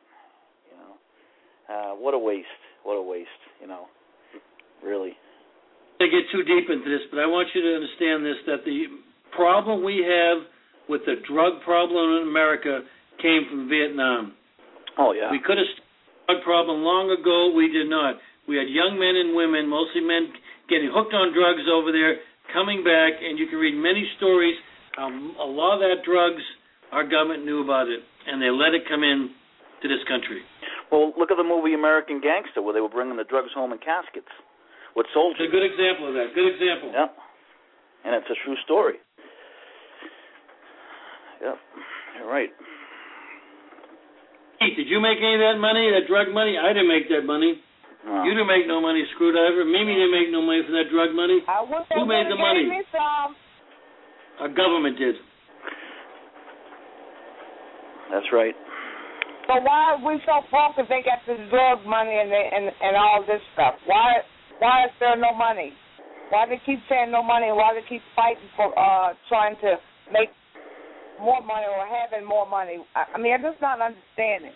G: What a waste. What a waste, really.
B: I get too deep into this, but I want you to understand this, that the problem we have with the drug problem in America came from Vietnam.
G: Oh, yeah.
B: We could have stopped the drug problem long ago. We did not. We had young men and women, mostly men, getting hooked on drugs over there, coming back, and you can read many stories. A lot of that drugs, our government knew about it, and they let it come in to this country.
G: Well, look at the movie American Gangster, where they were bringing the drugs home in caskets with soldiers.
B: It's a good example of that. Good example.
G: Yeah. And it's a true story. Yep, you're right.
B: Keith, did you make any of that money, that drug money? I didn't make that money. No. You didn't make no money, Screwdriver. Mimi didn't make no money for that drug money. Who made the money? Our government did.
G: That's right.
H: So why are we so broke if they got this drug money and all this stuff? Why is there no money? Why they keep saying no money? Why they keep fighting for trying to make more money or having more money? I mean, I'm just not understanding.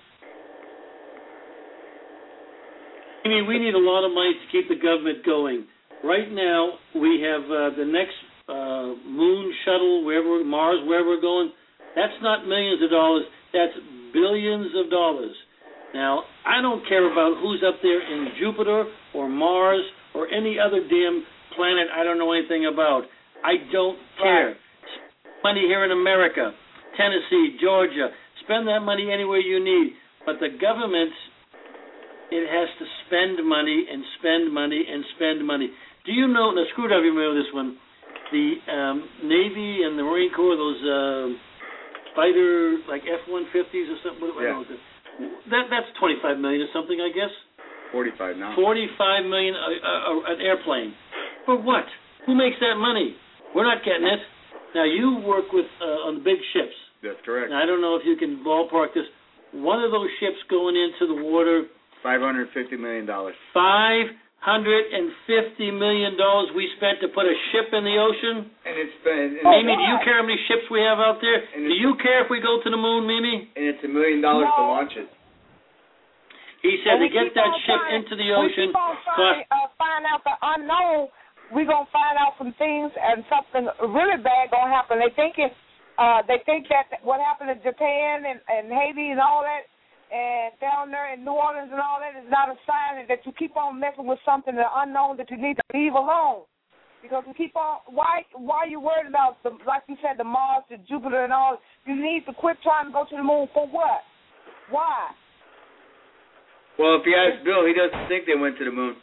B: I mean, we need a lot of money to keep the government going. Right now, we have the next moon shuttle, Mars, wherever we're going. That's not millions of dollars. That's billions of dollars. Now, I don't care about who's up there in Jupiter or Mars or any other damn planet I don't know anything about. I don't care. Spend money here in America, Tennessee, Georgia. Spend that money anywhere you need. But the government, it has to spend money and spend money and spend money. Do you know, now Screwdriver, you know this one, the Navy and the Marine Corps, those fighter, like F-150s or something?
A: Yeah.
B: That's $25 million or something, I guess.
A: 45 now.
B: $45 million an airplane. For what? Who makes that money? We're not getting it. Now, you work with on the big ships.
A: That's correct.
B: Now, I don't know if you can ballpark this. One of those ships going into the water,
A: $550 million.
B: $550 million we spent to put a ship in the ocean.
A: And it's been.
B: Mimi, do you care how many ships we have out there? Do you care if we go to the moon, Mimi?
A: And it's $1 million to launch it.
B: He said to get that ship into the ocean.
H: We keep on trying to find out the unknown. We're gonna find out some things, and something really bad gonna happen. They think that what happened in Japan and Haiti and all that, and down there in New Orleans and all that, is not a sign that you keep on messing with something the unknown that you need to leave alone. Because we keep on. Why are you worried about like you said, the Mars, the Jupiter, and all? You need to quit trying to go to the moon for what? Why?
A: Well, if you ask Bill, he doesn't think they went to the moon.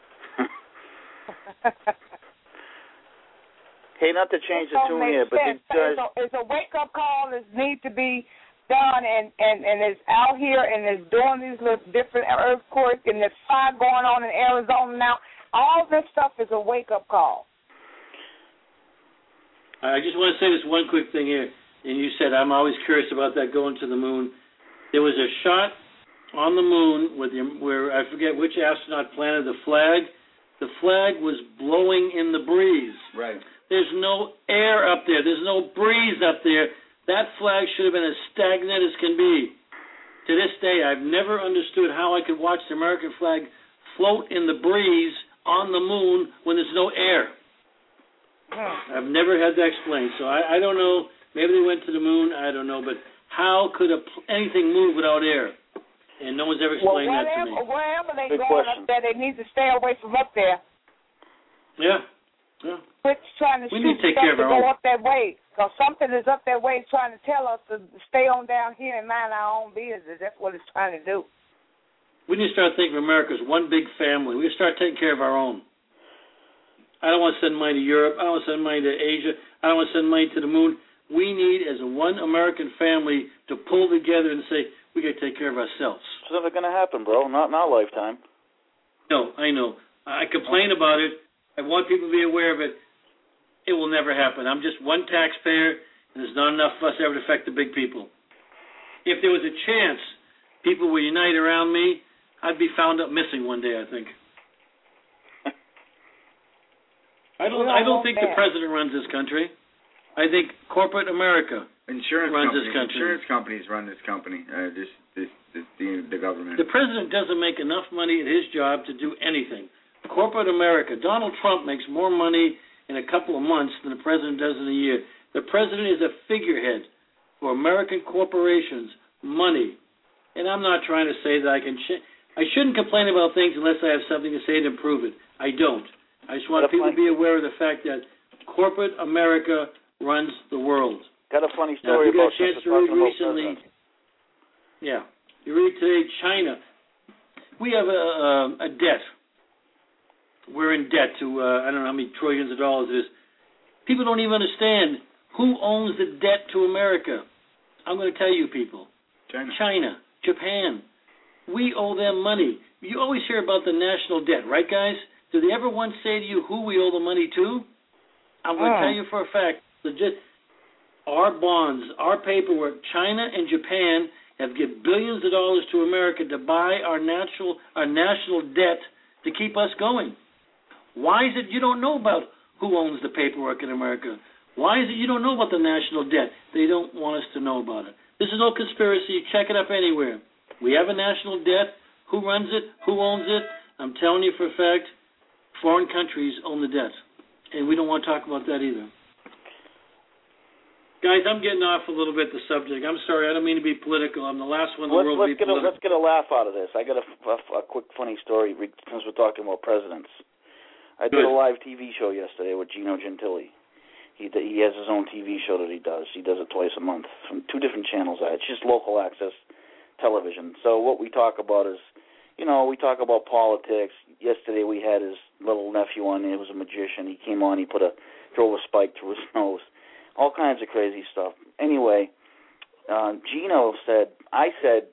G: Hey, not to change the tune here, but did
H: it's a wake-up call that needs to be done, and it's out here, and it's doing these little different earthquakes, and there's fire going on in Arizona now. All this stuff is a wake-up call.
B: I just want to say this one quick thing here. And you said, I'm always curious about that going to the moon. There was a shot on the moon where I forget which astronaut planted the flag. The flag was blowing in the breeze.
A: Right.
B: There's no air up there. There's no breeze up there. That flag should have been as stagnant as can be. To this day, I've never understood how I could watch the American flag float in the breeze on the moon when there's no air. I've never had that explained. So I don't know. Maybe they went to the moon. I don't know. But how could anything move without air? And no one's ever explained that to me.
H: Wherever they're going up there, they need to stay away from up there.
B: Yeah.
H: Quit trying to shoot stuff to go up that way. Because something is up that way trying to tell us to stay on down here and mind our own business. That's what it's trying to do.
B: We need to start thinking of America as one big family. We need to start taking care of our own. I don't want to send money to Europe. I don't want to send money to Asia. I don't want to send money to the moon. We need, as a one American family, to pull together and say, we got to take care of ourselves.
G: It's never going to happen, bro. Not in our lifetime.
B: No, I know. I complain about it. I want people to be aware of it. It will never happen. I'm just one taxpayer, and there's not enough of us ever to affect the big people. If there was a chance people would unite around me, I'd be found up missing one day, I think. I don't think the president runs this country. I think corporate America runs this country.
A: Insurance companies run this company. The government.
B: The president doesn't make enough money at his job to do anything. Corporate America. Donald Trump makes more money in a couple of months than the president does in a year. The president is a figurehead for American corporations, money. And I'm not trying to say that I shouldn't complain about things unless I have something to say to improve it. I don't. I just want people to be aware of the fact that corporate America runs the world.
G: Got a funny story about
B: you got a chance to read recently. Yeah. You read today, China. We have a debt. We're in debt to, I don't know how many trillions of dollars it is. People don't even understand who owns the debt to America. I'm going to tell you people. China, Japan. We owe them money. You always hear about the national debt, right, guys? Did they ever once say to you who we owe the money to? I'm going to tell you for a fact. Our bonds, our paperwork, China and Japan have given billions of dollars to America to buy our national debt to keep us going. Why is it you don't know about who owns the paperwork in America? Why is it you don't know about the national debt? They don't want us to know about it. This is no conspiracy. Check it up anywhere. We have a national debt. Who runs it? Who owns it? I'm telling you for a fact, foreign countries own the debt. And we don't want to talk about that either. Guys, I'm getting off a little bit the subject. I'm sorry. I don't mean to be political. I'm the last one in the world to be political.
G: Let's get a laugh out of this. I got a quick funny story since we're talking about presidents. I did a live TV show yesterday with Gino Gentili. He has his own TV show that he does. He does it twice a month from 2 different channels. It's just local access television. So what we talk about is, we talk about politics. Yesterday we had his little nephew on. He was a magician. He came on. He drove a spike through his nose. All kinds of crazy stuff. Anyway, Gino said, I said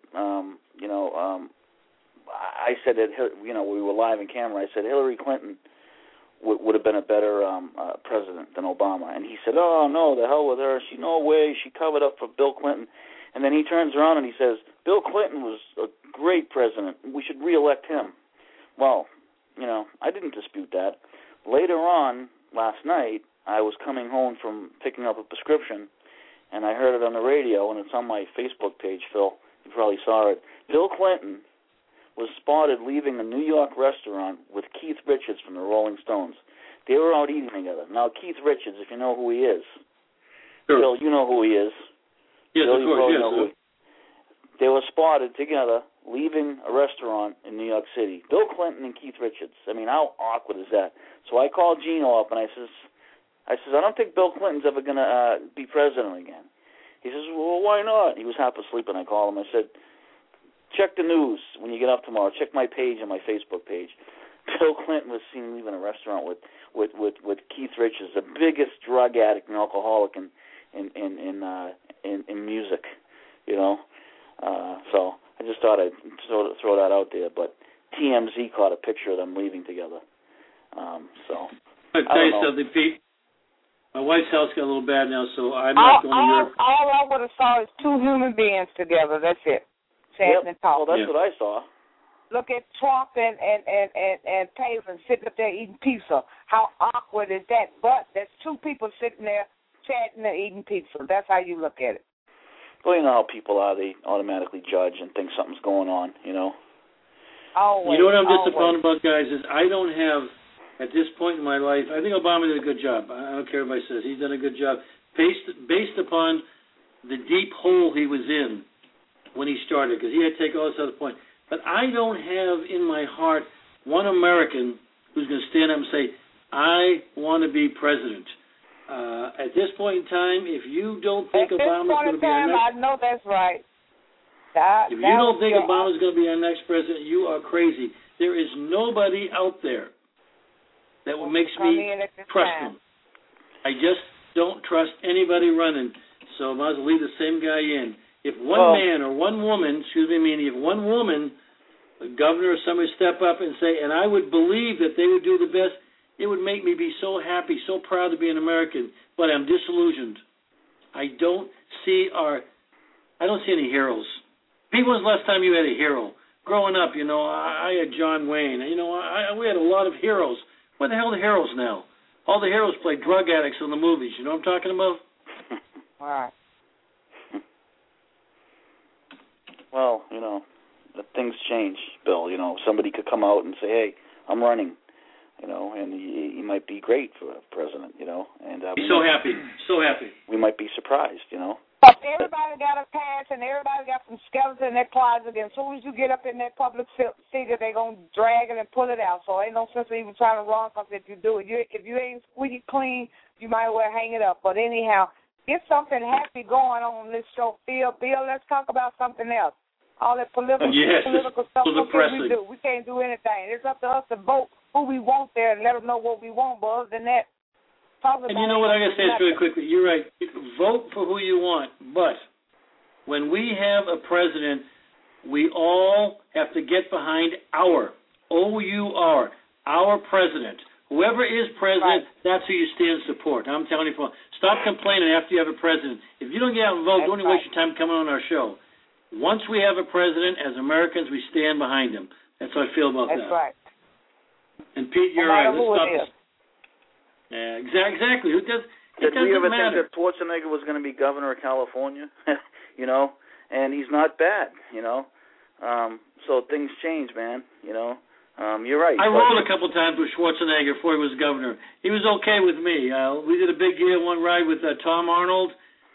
G: that, we were live in camera. I said Hillary Clinton would have been a better president than Obama. And he said, oh, no, the hell with her. No way. She covered up for Bill Clinton. And then he turns around and he says, Bill Clinton was a great president. We should reelect him. Well, I didn't dispute that. Later on, last night, I was coming home from picking up a prescription, and I heard it on the radio, and it's on my Facebook page, Phil. You probably saw it. Bill Clinton was spotted leaving a New York restaurant with Keith Richards from the Rolling Stones. They were out eating together. Now, Keith Richards, if you know who he is. Sure. Bill, you know who he is.
B: Yes,
G: Bill,
B: of course, yes.
G: They were spotted together leaving a restaurant in New York City. Bill Clinton and Keith Richards. I mean, how awkward is that? So I called Gino up, and I says, I don't think Bill Clinton's ever going to be president again. He says, well, why not? He was half asleep, and I called him. I said, check the news when you get up tomorrow. Check my page on my Facebook page. Bill Clinton was seen leaving a restaurant with Keith Richards, the biggest drug addict and alcoholic in music, So I just thought I'd throw that out there. But TMZ caught a picture of them leaving together. I'll
B: tell you something, Pete. My wife's health got a little bad now, so I'm not going to Europe.
H: All I would have saw is 2 human beings together. That's it. Chatting and talking.
G: Well, that's what I saw.
H: Look at Trump and Palin sitting up there eating pizza. How awkward is that? But there's 2 people sitting there chatting and eating pizza. That's how you look at it.
G: Well, you know how people are. They automatically judge and think something's going on,
H: Always.
B: You know what I'm disappointed about, guys, is I don't have, at this point in my life, I think Obama did a good job. I don't care what anybody says. He's done a good job based upon the deep hole he was in when he started, because he had to take all this other point. But I don't have in my heart one American who's going to stand up and say, I want to be president. At this point in time, if you don't think Obama's going to be our next...
H: I know that's right.
B: If you don't think Obama's going to be our next president, you are crazy. There is nobody out there that makes me trust him. I just don't trust anybody running, so I might as well leave the same guy in. If one man or one woman, if one woman, a governor or somebody step up and say, and I would believe that they would do the best, it would make me be so happy, so proud to be an American, but I'm disillusioned. I don't see any heroes. Pete, when's the last time you had a hero? Growing up, I had John Wayne. We had a lot of heroes. Where the hell are the heroes now? All the heroes play drug addicts in the movies. You know what I'm talking about?
H: All right.
G: Well, things change, Bill. Somebody could come out and say, hey, I'm running, and he might be great for president, and
B: he's so happy.
G: We might be surprised,
H: But everybody got a pass, and everybody got some skeletons in their closet. And as soon as you get up in that public figure, they're going to drag it and pull it out. So ain't no sense of even trying to run, because if you do it, if you ain't squeaky clean, you might well hang it up. But anyhow, get something happy going on this show, Bill. Let's talk about something else. All that political stuff, what can we do? We can't do anything. It's up to us to vote who we want there and let them know what we want. But other than that,
B: and you know what I got to say this really quickly. You're right. Vote for who you want. But when we have a president, we all have to get behind our president. Whoever is president, that's who you stand and support. I'm telling you, stop complaining after you have a president. If you don't get out and vote, don't even waste your time coming on our show. Once we have a president, as Americans, we stand behind him. That's how I feel about that.
H: That's right.
B: And Pete, you're right. Yeah, exactly. Did
G: we ever think that Schwarzenegger was going to be governor of California? And he's not bad, So things change, man, You're right.
B: I rolled a couple times with Schwarzenegger before he was governor. He was okay with me. We did a big year one ride with Tom Arnold,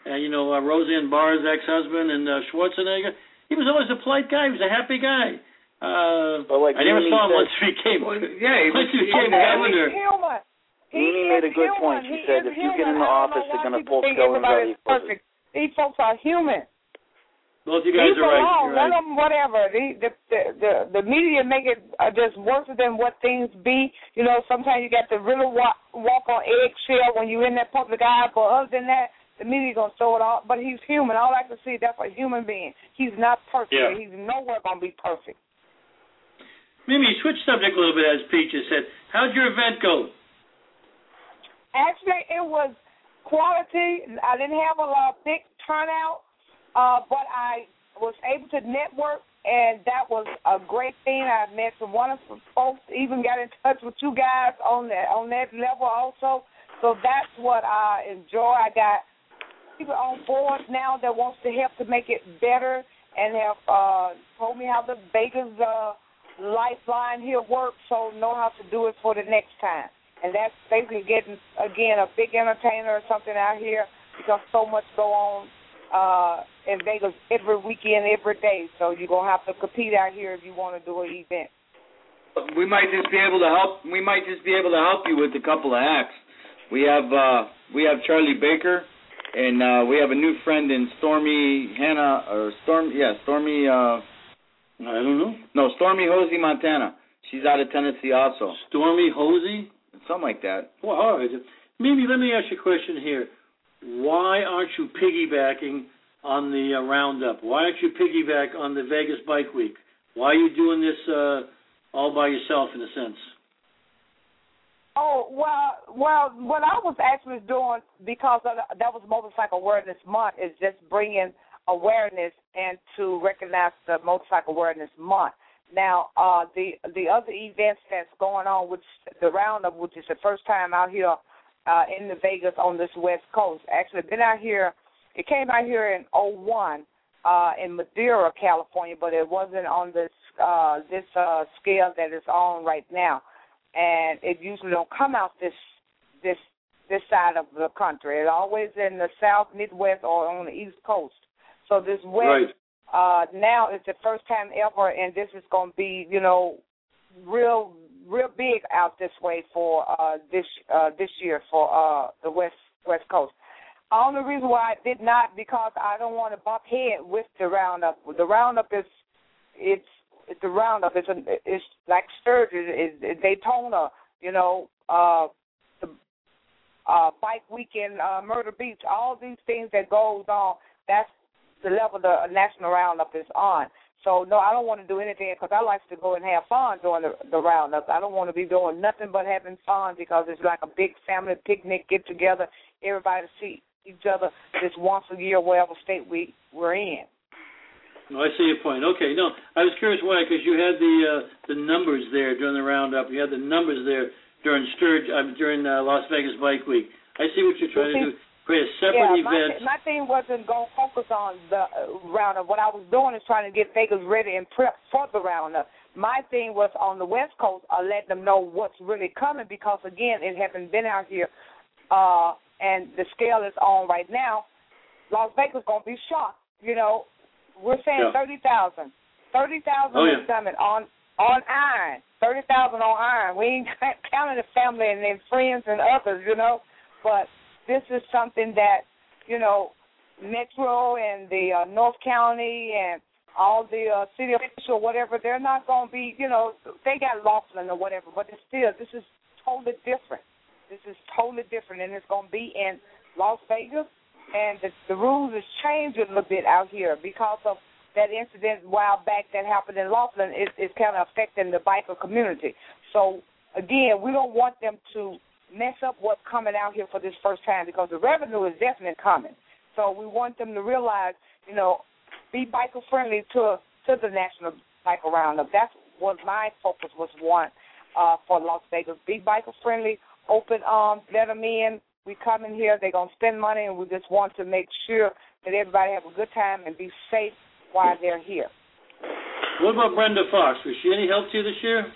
B: Roseanne Barr's ex-husband and Schwarzenegger. He was always a polite guy. He was a happy guy. I never saw him once he became governor.
G: Mimi made a good point. She said, if you get in the office, they're going to pull skeletons out of your pussy.
H: These folks are human.
B: Both you guys are right. You're
H: Let
B: right.
H: them whatever. The media make it just worse than what things be. Sometimes you got to really walk on eggshell when you're in that public eye. But other than that, the media gonna throw it off. But he's human. All I can see, that's a human being. He's not perfect.
B: Yeah.
H: He's nowhere gonna be perfect.
B: Mimi, switch subject a little bit, as Pete just said. How'd your event go?
H: Actually, it was quality. I didn't have a big turnout, but I was able to network, and that was a great thing. I met some wonderful folks, even got in touch with you guys on that level also. So that's what I enjoy. I got people on board now that wants to help to make it better and have told me how the Vegas lifeline here works, so know how to do it for the next time. And that's basically getting, again, a big entertainer or something out here because so much go on in Vegas every weekend, every day. So you're going to have to compete out here if you want to do an event.
A: We might just be able to help. We might just be able to help you with a couple of acts. We have Charlie Baker, and we have a new friend in Stormy Stormy. I
B: don't know.
A: No, Stormy Hosey, Montana. She's out of Tennessee also.
B: Stormy Hosey?
A: Something like that.
B: Well, all right. Mimi, let me ask you a question here. Why aren't you piggybacking on the roundup? Why aren't you piggyback on the Vegas Bike Week? Why are you doing this all by yourself, in a sense?
H: Oh, well, what I was actually doing, because that was Motorcycle Awareness Month, is just bringing awareness and to recognize the Motorcycle Awareness Month. Now, the other events that's going on, which the Roundup, which is the first time out here in the Vegas on this West Coast. Actually, been out here. It came out here in 2001 in Madera, California, but it wasn't on this scale that it's on right now. And it usually don't come out this side of the country. It's always in the South, Midwest, or on the East Coast. So this West now is the first time ever, and this is going to be, real big out this way for this year for the West Coast. The only reason why I did not, because I don't want to bump head with the Roundup. The Roundup it's the Roundup. It's like Sturgis, it's Daytona, the Bike Weekend, Myrtle Beach, all these things that goes on. That's the level the National Roundup is on. So, no, I don't want to do anything because I like to go and have fun during the Roundup. I don't want to be doing nothing but having fun because it's like a big family picnic, get together, everybody see each other just once a year, wherever state we're in.
B: No, I see your point. Okay, no, I was curious why, because you had the numbers there during the Roundup. You had the numbers there during Las Vegas Bike Week. I see what you're trying to do. Create a separate event.
H: My thing wasn't going to focus on the Roundup. What I was doing is trying to get Vegas ready and prep for the Roundup. My thing was on the West Coast, letting them know what's really coming because, again, it hasn't been out here, and the scale is on right now. Las Vegas is going to be shocked. We're saying 30,000. 30,000 is coming on iron. 30,000 on iron. We ain't counting the family and their friends and others, but this is something that, Metro and the North County and all the city officials, whatever, they're not going to be, they got Laughlin or whatever, but it's still, this is totally different. This is totally different, and it's going to be in Las Vegas, and the rules has changed a little bit out here because of that incident a while back that happened in Laughlin. It's kind of affecting the biker community. So, again, we don't want them to mess up what's coming out here for this first time because the revenue is definitely coming. So we want them to realize, be biker friendly to the National Biker Roundup. That's what my focus was for Las Vegas. Be biker friendly, open arms, let them in. We come in here, they're going to spend money, and we just want to make sure that everybody have a good time and be safe while they're here.
B: What about Brenda Fox? Was she any help to you this year?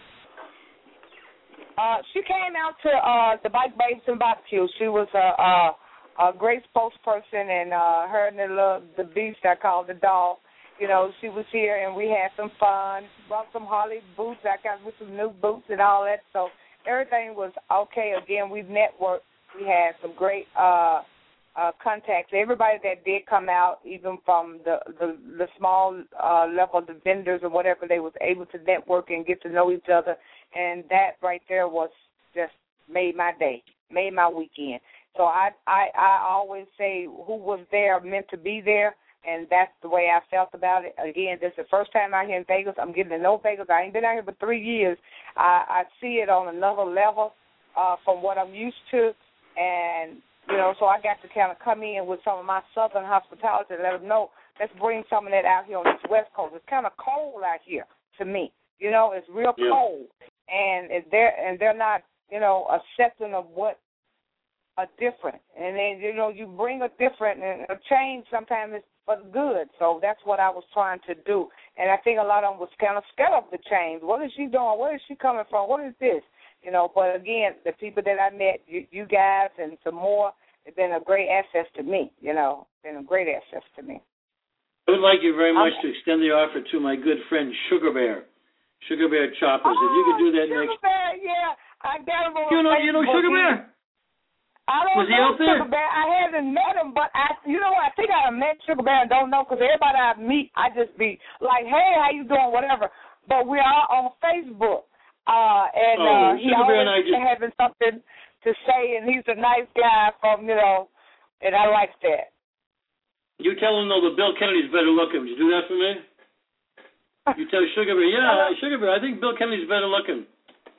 H: She came out to the Bike Babes and Barbecue. She was a great spokesperson, and her and the beast I call the dog. You know, she was here and we had some fun. Brought some Harley boots. I got with some new boots and all that. So everything was okay. Again, we've networked. We had some great contacts. Everybody that did come out, even from the small level, the vendors or whatever, they was able to network and get to know each other. And that right there was just made my day, made my weekend. So I always say who was there meant to be there. And that's the way I felt about it. Again, this is the first time out here in Vegas. I'm getting to know Vegas. I ain't been out here for 3 years. I see it on another level from what I'm used to. And, you know, so I got to kind of come in with some of my southern hospitality and let them know, let's bring some of that out here on this West Coast. It's kind of cold out here to me. You know, it's real cold. And they're not, you know, accepting of what are different. And then, you know, you bring a different, and a change sometimes is for the good. So that's what I was trying to do. And I think a lot of them was kind of scared of the change. What is she doing? Where is she coming from? What is this? You know, but again, the people that I met, you guys and some more, have been a great access to me, you know, been a great access to me.
B: I would like you very much to extend the offer to my good friend Sugar Bear Choppers. If you could do that
H: Sugar
B: next.
H: Bear, yeah, I got him on
B: You know Sugar Bear?
H: I don't
B: Was he
H: know
B: out there?
H: Sugar Bear. I haven't met him, but I think I met Sugar Bear and don't know because everybody I meet, I just be like, hey, how you doing, whatever. But we are on Facebook, and he always having something to say, and he's a nice guy from, you know, and I like that.
B: You tell him, though, that Bill Kennedy's better looking. Would you do that for me? You tell Sugar Bear, Sugar Bear, I think Bill Kennedy's better looking.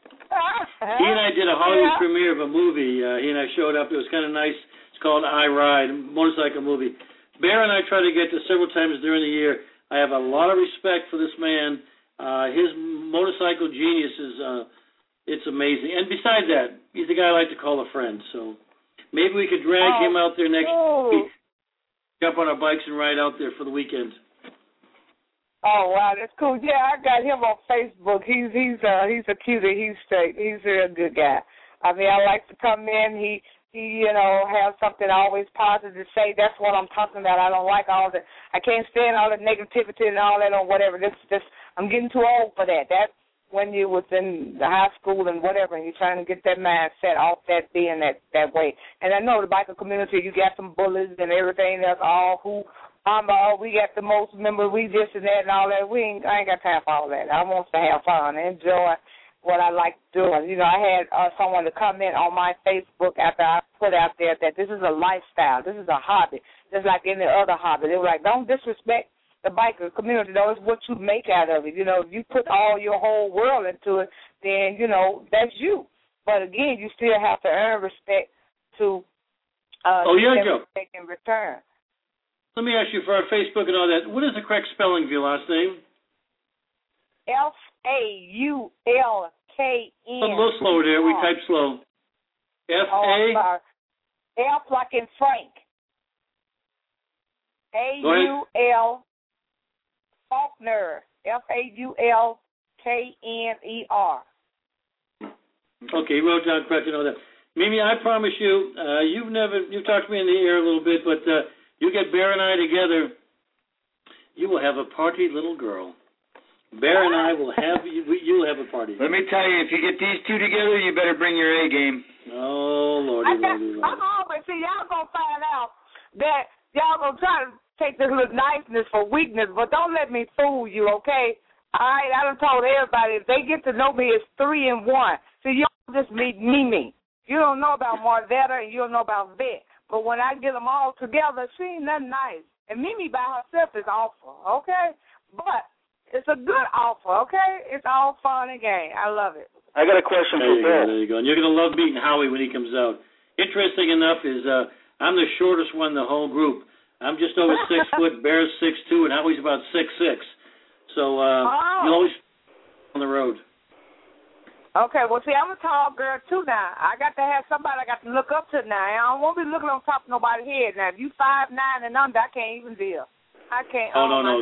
B: He and I did a Hollywood premiere of a movie. He and I showed up. It was kind of nice. It's called I Ride, a motorcycle movie. Bear and I try to get to several times during the year. I have a lot of respect for this man. His motorcycle genius is it's amazing. And besides that, he's the guy I like to call a friend. So maybe we could drag him out there next week, jump on our bikes and ride out there for the weekend.
H: Oh wow, that's cool. Yeah, I got him on Facebook. He's a cutie. He's straight. He's a good guy. I mean, I like to come in. He you know, have something always positive to say. That's what I'm talking about. I don't like all the. I can't stand all the negativity and all that or whatever. I'm getting too old for that. That's when you was in the high school and whatever, and you're trying to get that mindset off that being that way. And I know the biker community, you got some bullies and everything else. We got the most members, we this and that and all that. I ain't got time for all that. I want to have fun and enjoy what I like doing. You know, I had someone to comment on my Facebook after I put out there that this is a lifestyle. This is a hobby, just like any other hobby. They were like, don't disrespect the biker community, though. It's what you make out of it. You know, if you put all your whole world into it, then, you know, that's you. But, again, you still have to earn respect to respect in return.
B: Let me ask you, for our Facebook and all that, what is the correct spelling of your last name?
H: Faulkn.
B: A little slower there. We type slow.
H: F like in Frank. A-U-L Faulkner. Faulkner.
B: Okay, he wrote down correct and all that. Mimi, I promise you, you've talked to me in the air a little bit, but you get Bear and I together, you will have a party little girl. Bear and I will have you'll have a party.
A: Let me tell you, if you get these two together, you better bring your A game.
B: Oh, Lordy.
H: But see, y'all gonna find out that y'all gonna try to take this little niceness for weakness, but don't let me fool you, okay? All right, I done told everybody, if they get to know me, it's 3 in 1. See, you don't just meet Mimi. You don't know about Marvetta and you don't know about Vet. But when I get them all together, she ain't nothing nice. And Mimi by herself is awful, okay? But it's a good offer, okay? It's all fun and game. I love it.
G: I got a question for Bill.
B: There you go. And you're going to love meeting Howie when he comes out. Interesting enough is I'm the shortest one in the whole group. I'm just over 6 foot, Bear's 6'2", and Howie's about 6'6". So you'll always on the road.
H: Okay, well, see, I'm a tall girl, too, now. I got to have somebody I got to look up to now. I don't want to be looking on top of nobody's head. Now, if you 5'9" and under, I can't even deal. I can't.
B: Oh, no.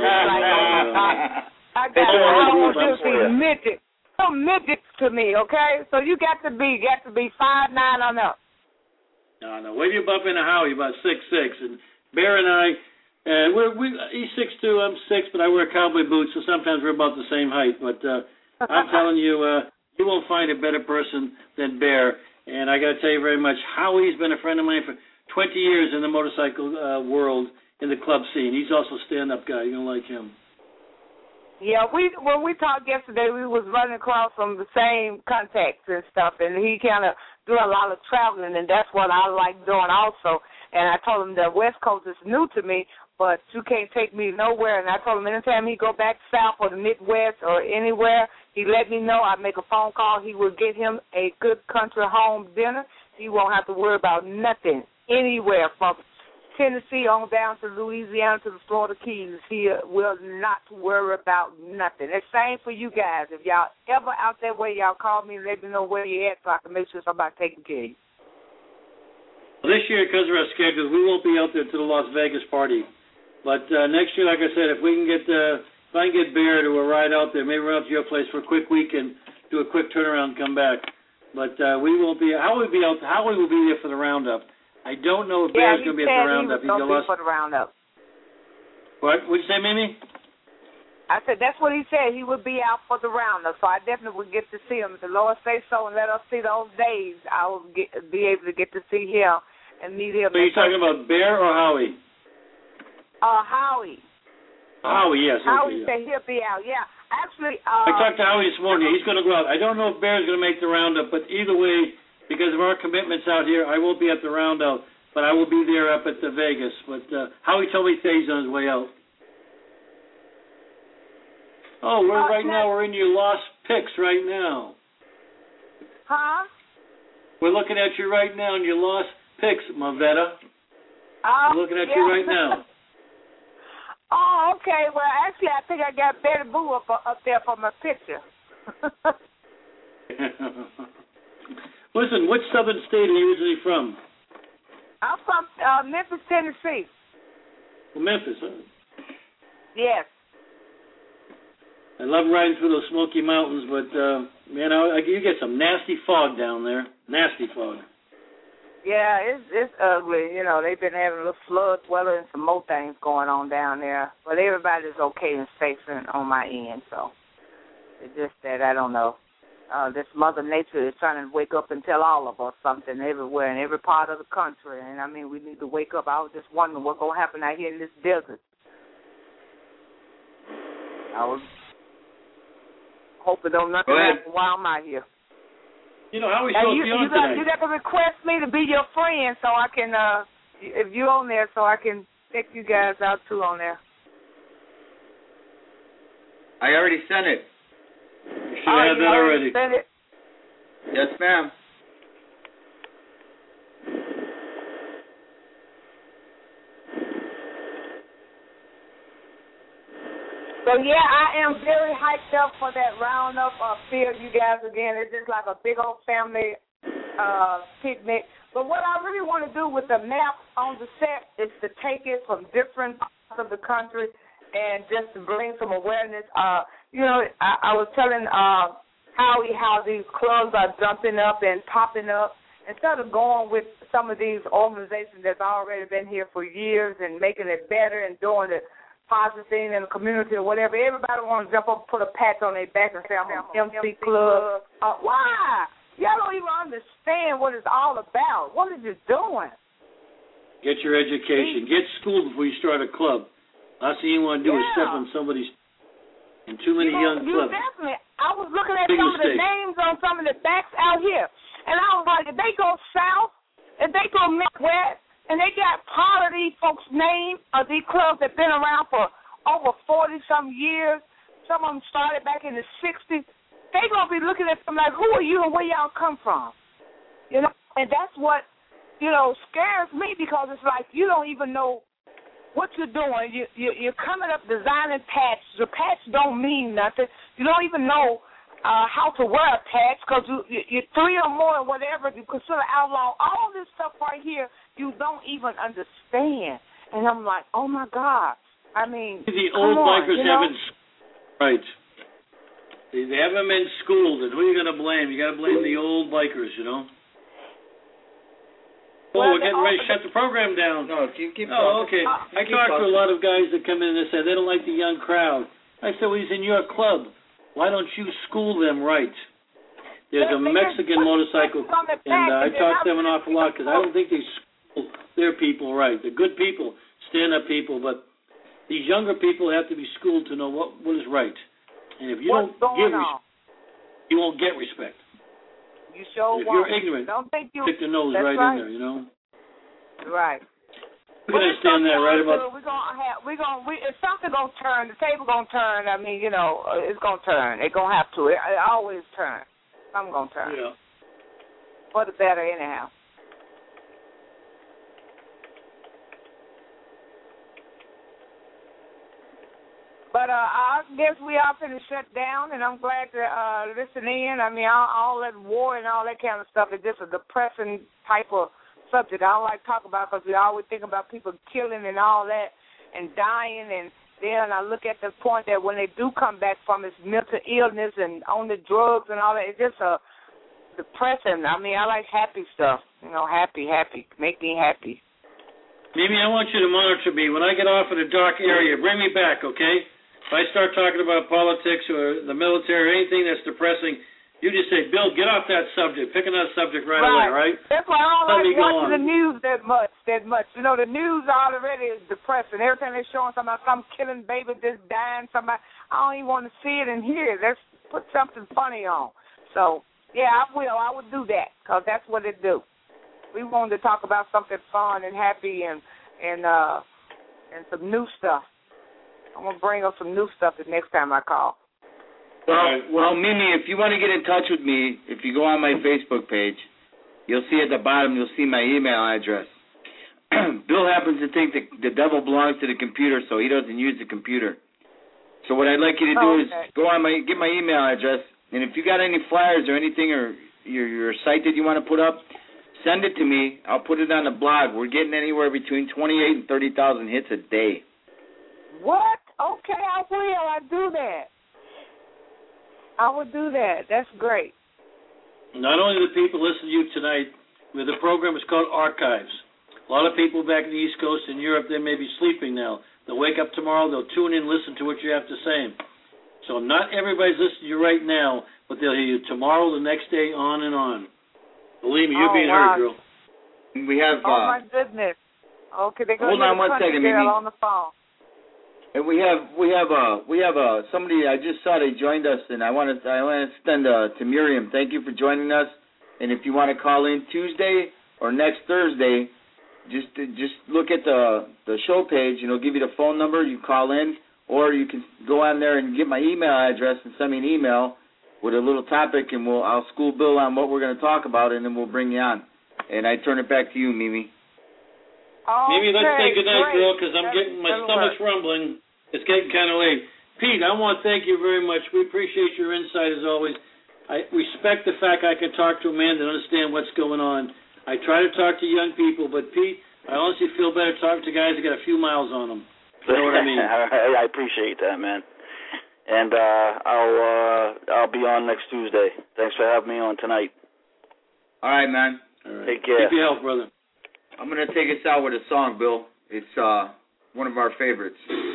H: I don't want to see midget. Some midgets to me, okay? So you got to be 5'9" or up.
B: No. Wait till you bump into Howie, about 6'6", and Bear and I, he's 6'2", I'm 6, but I wear cowboy boots, so sometimes we're about the same height. But I'm telling you, you won't find a better person than Bear. And I got to tell you very much, Howie's been a friend of mine for 20 years in the motorcycle world, in the club scene. He's also a stand-up guy. You're going to like him.
H: Yeah, when we talked yesterday, we was running across some of the same contacts and stuff, and he kind of do a lot of traveling, and that's what I like doing also. And I told him the West Coast is new to me, but you can't take me nowhere. And I told him anytime he go back south or the Midwest or anywhere, he let me know. I make a phone call. He will get him a good country home dinner. He won't have to worry about nothing anywhere from Tennessee on down to Louisiana to the Florida Keys. He will not worry about nothing. It's same for you guys. If y'all ever out that way, y'all call me and let me know where you at so I can make sure somebody's taking care of you.
B: Well, this year, because of our schedules, we won't be out there to the Las Vegas party. But next year, like I said, if I can get Bear to a ride out there, maybe run up to your place for a quick weekend, do a quick turnaround, and come back. But we won't be. Howie will be there for the roundup. I don't know if Bear's going to be at the roundup.
H: He's going to be for the roundup.
B: What? What'd you say, Mimi?
H: I said that's what he said. He would be out for the roundup, so I definitely would get to see him. If the Lord say so and let us see those days, I will be able to get to see him and meet him.
B: So you're talking about Bear or Howie?
H: Howie.
B: Howie, yes.
H: Howie said he'll be out, yeah. Actually,
B: I talked to Howie this morning. He's going to go out. I don't know if Bear's going to make the roundup, but either way, because of our commitments out here, I won't be at the roundup, but I will be there up at the Vegas. But Howie told me he's on his way out. Oh, we're in your lost picks right now.
H: Huh?
B: We're looking at you right now in your lost picks, Mavetta. We're looking at you right now.
H: Oh, okay. Well, actually, I think I got Betty Boo up there for my picture.
B: Listen, which southern state are you originally from?
H: I'm from Memphis, Tennessee.
B: Well, Memphis, huh?
H: Yes.
B: I love riding through those Smoky Mountains, but, you get some nasty fog down there. Nasty fog.
H: Yeah, it's ugly. You know, they've been having a little flood, weather, and some more things going on down there. But everybody's okay and safe on my end, so it's just that I don't know. This Mother Nature is trying to wake up and tell all of us something everywhere in every part of the country. And, I mean, we need to wake up. I was just wondering what's going to happen out here in this desert. I was hoping don't nothing happen while I'm out here.
B: You know, how are we supposed to be on tonight?
H: You got to request me to be your friend so I can, if you're on there, so I can take you guys out, too, on there.
A: I already sent it.
B: You should have that already.
H: Sent it?
A: Yes, ma'am.
H: So, yeah, I am very hyped up for that roundup. Feel you guys again. It's just like a big old family picnic. But what I really want to do with the map on the set is to take it from different parts of the country and just to bring some awareness. I was telling Howie how these clubs are jumping up and popping up. Instead of going with some of these organizations that's already been here for years and making it better and doing it positive thing in the community or whatever, everybody wants to jump up and put a patch on their back and say, I'm an MC Club. Why? Y'all don't even understand what it's all about. What are you doing?
B: Get your education. Get schooled before you start a club. Last thing you want to do is step on somebody's and too many young clubs.
H: Definitely. I was looking at some of the names on some of the backs out here, and I was like, if they go south, if they go midwest, and they got part of these folks' names of these clubs that have been around for over 40-some years. Some of them started back in the 60s. They're going to be looking at them like, who are you and where y'all come from? You know, and that's what, scares me because it's like you don't even know what you're doing. You're coming up designing patches. The patch don't mean nothing. You don't even know how to wear a patch because you're 3 or more or whatever you consider outlaw. All this stuff right here, you don't even understand. And I'm like, oh, my God. I mean,
B: the old bikers haven't, right. They haven't been schooled. And who are you going to blame? You got to blame the old bikers, we're getting ready to shut the program down.
A: No, if you keep
B: Oh,
A: talking.
B: okay. I talked to a lot of guys that come in and say they don't like the young crowd. I said, well, he's in your club. Why don't you school them right? There's a Mexican motorcycle, and I talk to them an awful lot because I don't think they school their people right. They're good people, stand-up people, but these younger people have to be schooled to know what is right. And if you don't give respect, you won't get respect.
H: You sure
B: if
H: won't.
B: You're ignorant,
H: don't think you
B: stick the nose right in there, you know?
H: Right.
B: We can understand that, right? About
H: if something gonna turn, the table gonna turn. I mean, it's gonna turn. It gonna have to. It always turns. Something gonna turn.
B: Yeah.
H: For the better, anyhow. But I guess we are finna shut down, and I'm glad to listen in. I mean, all that war and all that kind of stuff is just a depressing type of subject. I don't like to talk about because we always think about people killing and all that and dying, and then I look at the point that when they do come back from this mental illness and on the drugs and all that, it's just depressing. I mean, I like happy stuff, happy, make me happy.
B: Mimi, I want you to monitor me. When I get off in a dark area, bring me back, okay? If I start talking about politics or the military or anything that's depressing, you just say, Bill, get off that subject. Pick another subject right away, right?
H: That's why I don't like watching the news that much. The news already is depressing. Every time they're showing somebody, some killing baby just dying, somebody, I don't even want to see it and hear it. Let's put something funny on. So, yeah, I would do that because that's what it do. We wanted to talk about something fun and happy and some new stuff. I'm going to bring up some new stuff the next time I call.
A: Well, Mimi, if you want to get in touch with me, if you go on my Facebook page, you'll see at the bottom, you'll see my email address. Bill happens to think that the devil belongs to the computer, so he doesn't use the computer. So what I'd like you to do is go on get my email address, and if you got any flyers or anything or your site that you want to put up, send it to me. I'll put it on the blog. We're getting anywhere between 28,000 and 30,000 hits a day.
H: What? Okay, I will. I do that. I would do that. That's great.
B: Not only do people listen to you tonight, the program is called Archives. A lot of people back in the East Coast and Europe, they may be sleeping now. They'll wake up tomorrow, they'll tune in, listen to what you have to say. So not everybody's listening to you right now, but they'll hear you tomorrow, the next day, on and on. Believe me, you're being heard, girl.
A: We have.
H: My goodness. Okay, they're going
A: hold on one second, Mimi.
H: On the phone.
A: And we have somebody I just saw they joined us, and I want to extend to Miriam. Thank you for joining us. And if you want to call in Tuesday or next Thursday, just look at the show page, and it'll give you the phone number. You call in, or you can go on there and get my email address and send me an email with a little topic, and I'll school Bill on what we're going to talk about, and then we'll bring you on. And I turn it back to you, Mimi.
B: Maybe let's say goodnight, girl, because my stomach's rumbling. It's getting kind of late. Pete, I want to thank you very much. We appreciate your insight as always. I respect the fact I can talk to a man that understands what's going on. I try to talk to young people, but Pete, I honestly feel better talking to guys that got a few miles on them. You know what I mean?
G: I appreciate that, man. And I'll be on next Tuesday. Thanks for having me on tonight.
A: All right, man.
B: All right.
G: Take care.
B: Keep your health, brother.
A: I'm going to take us out with a song, Bill. It's one of our favorites.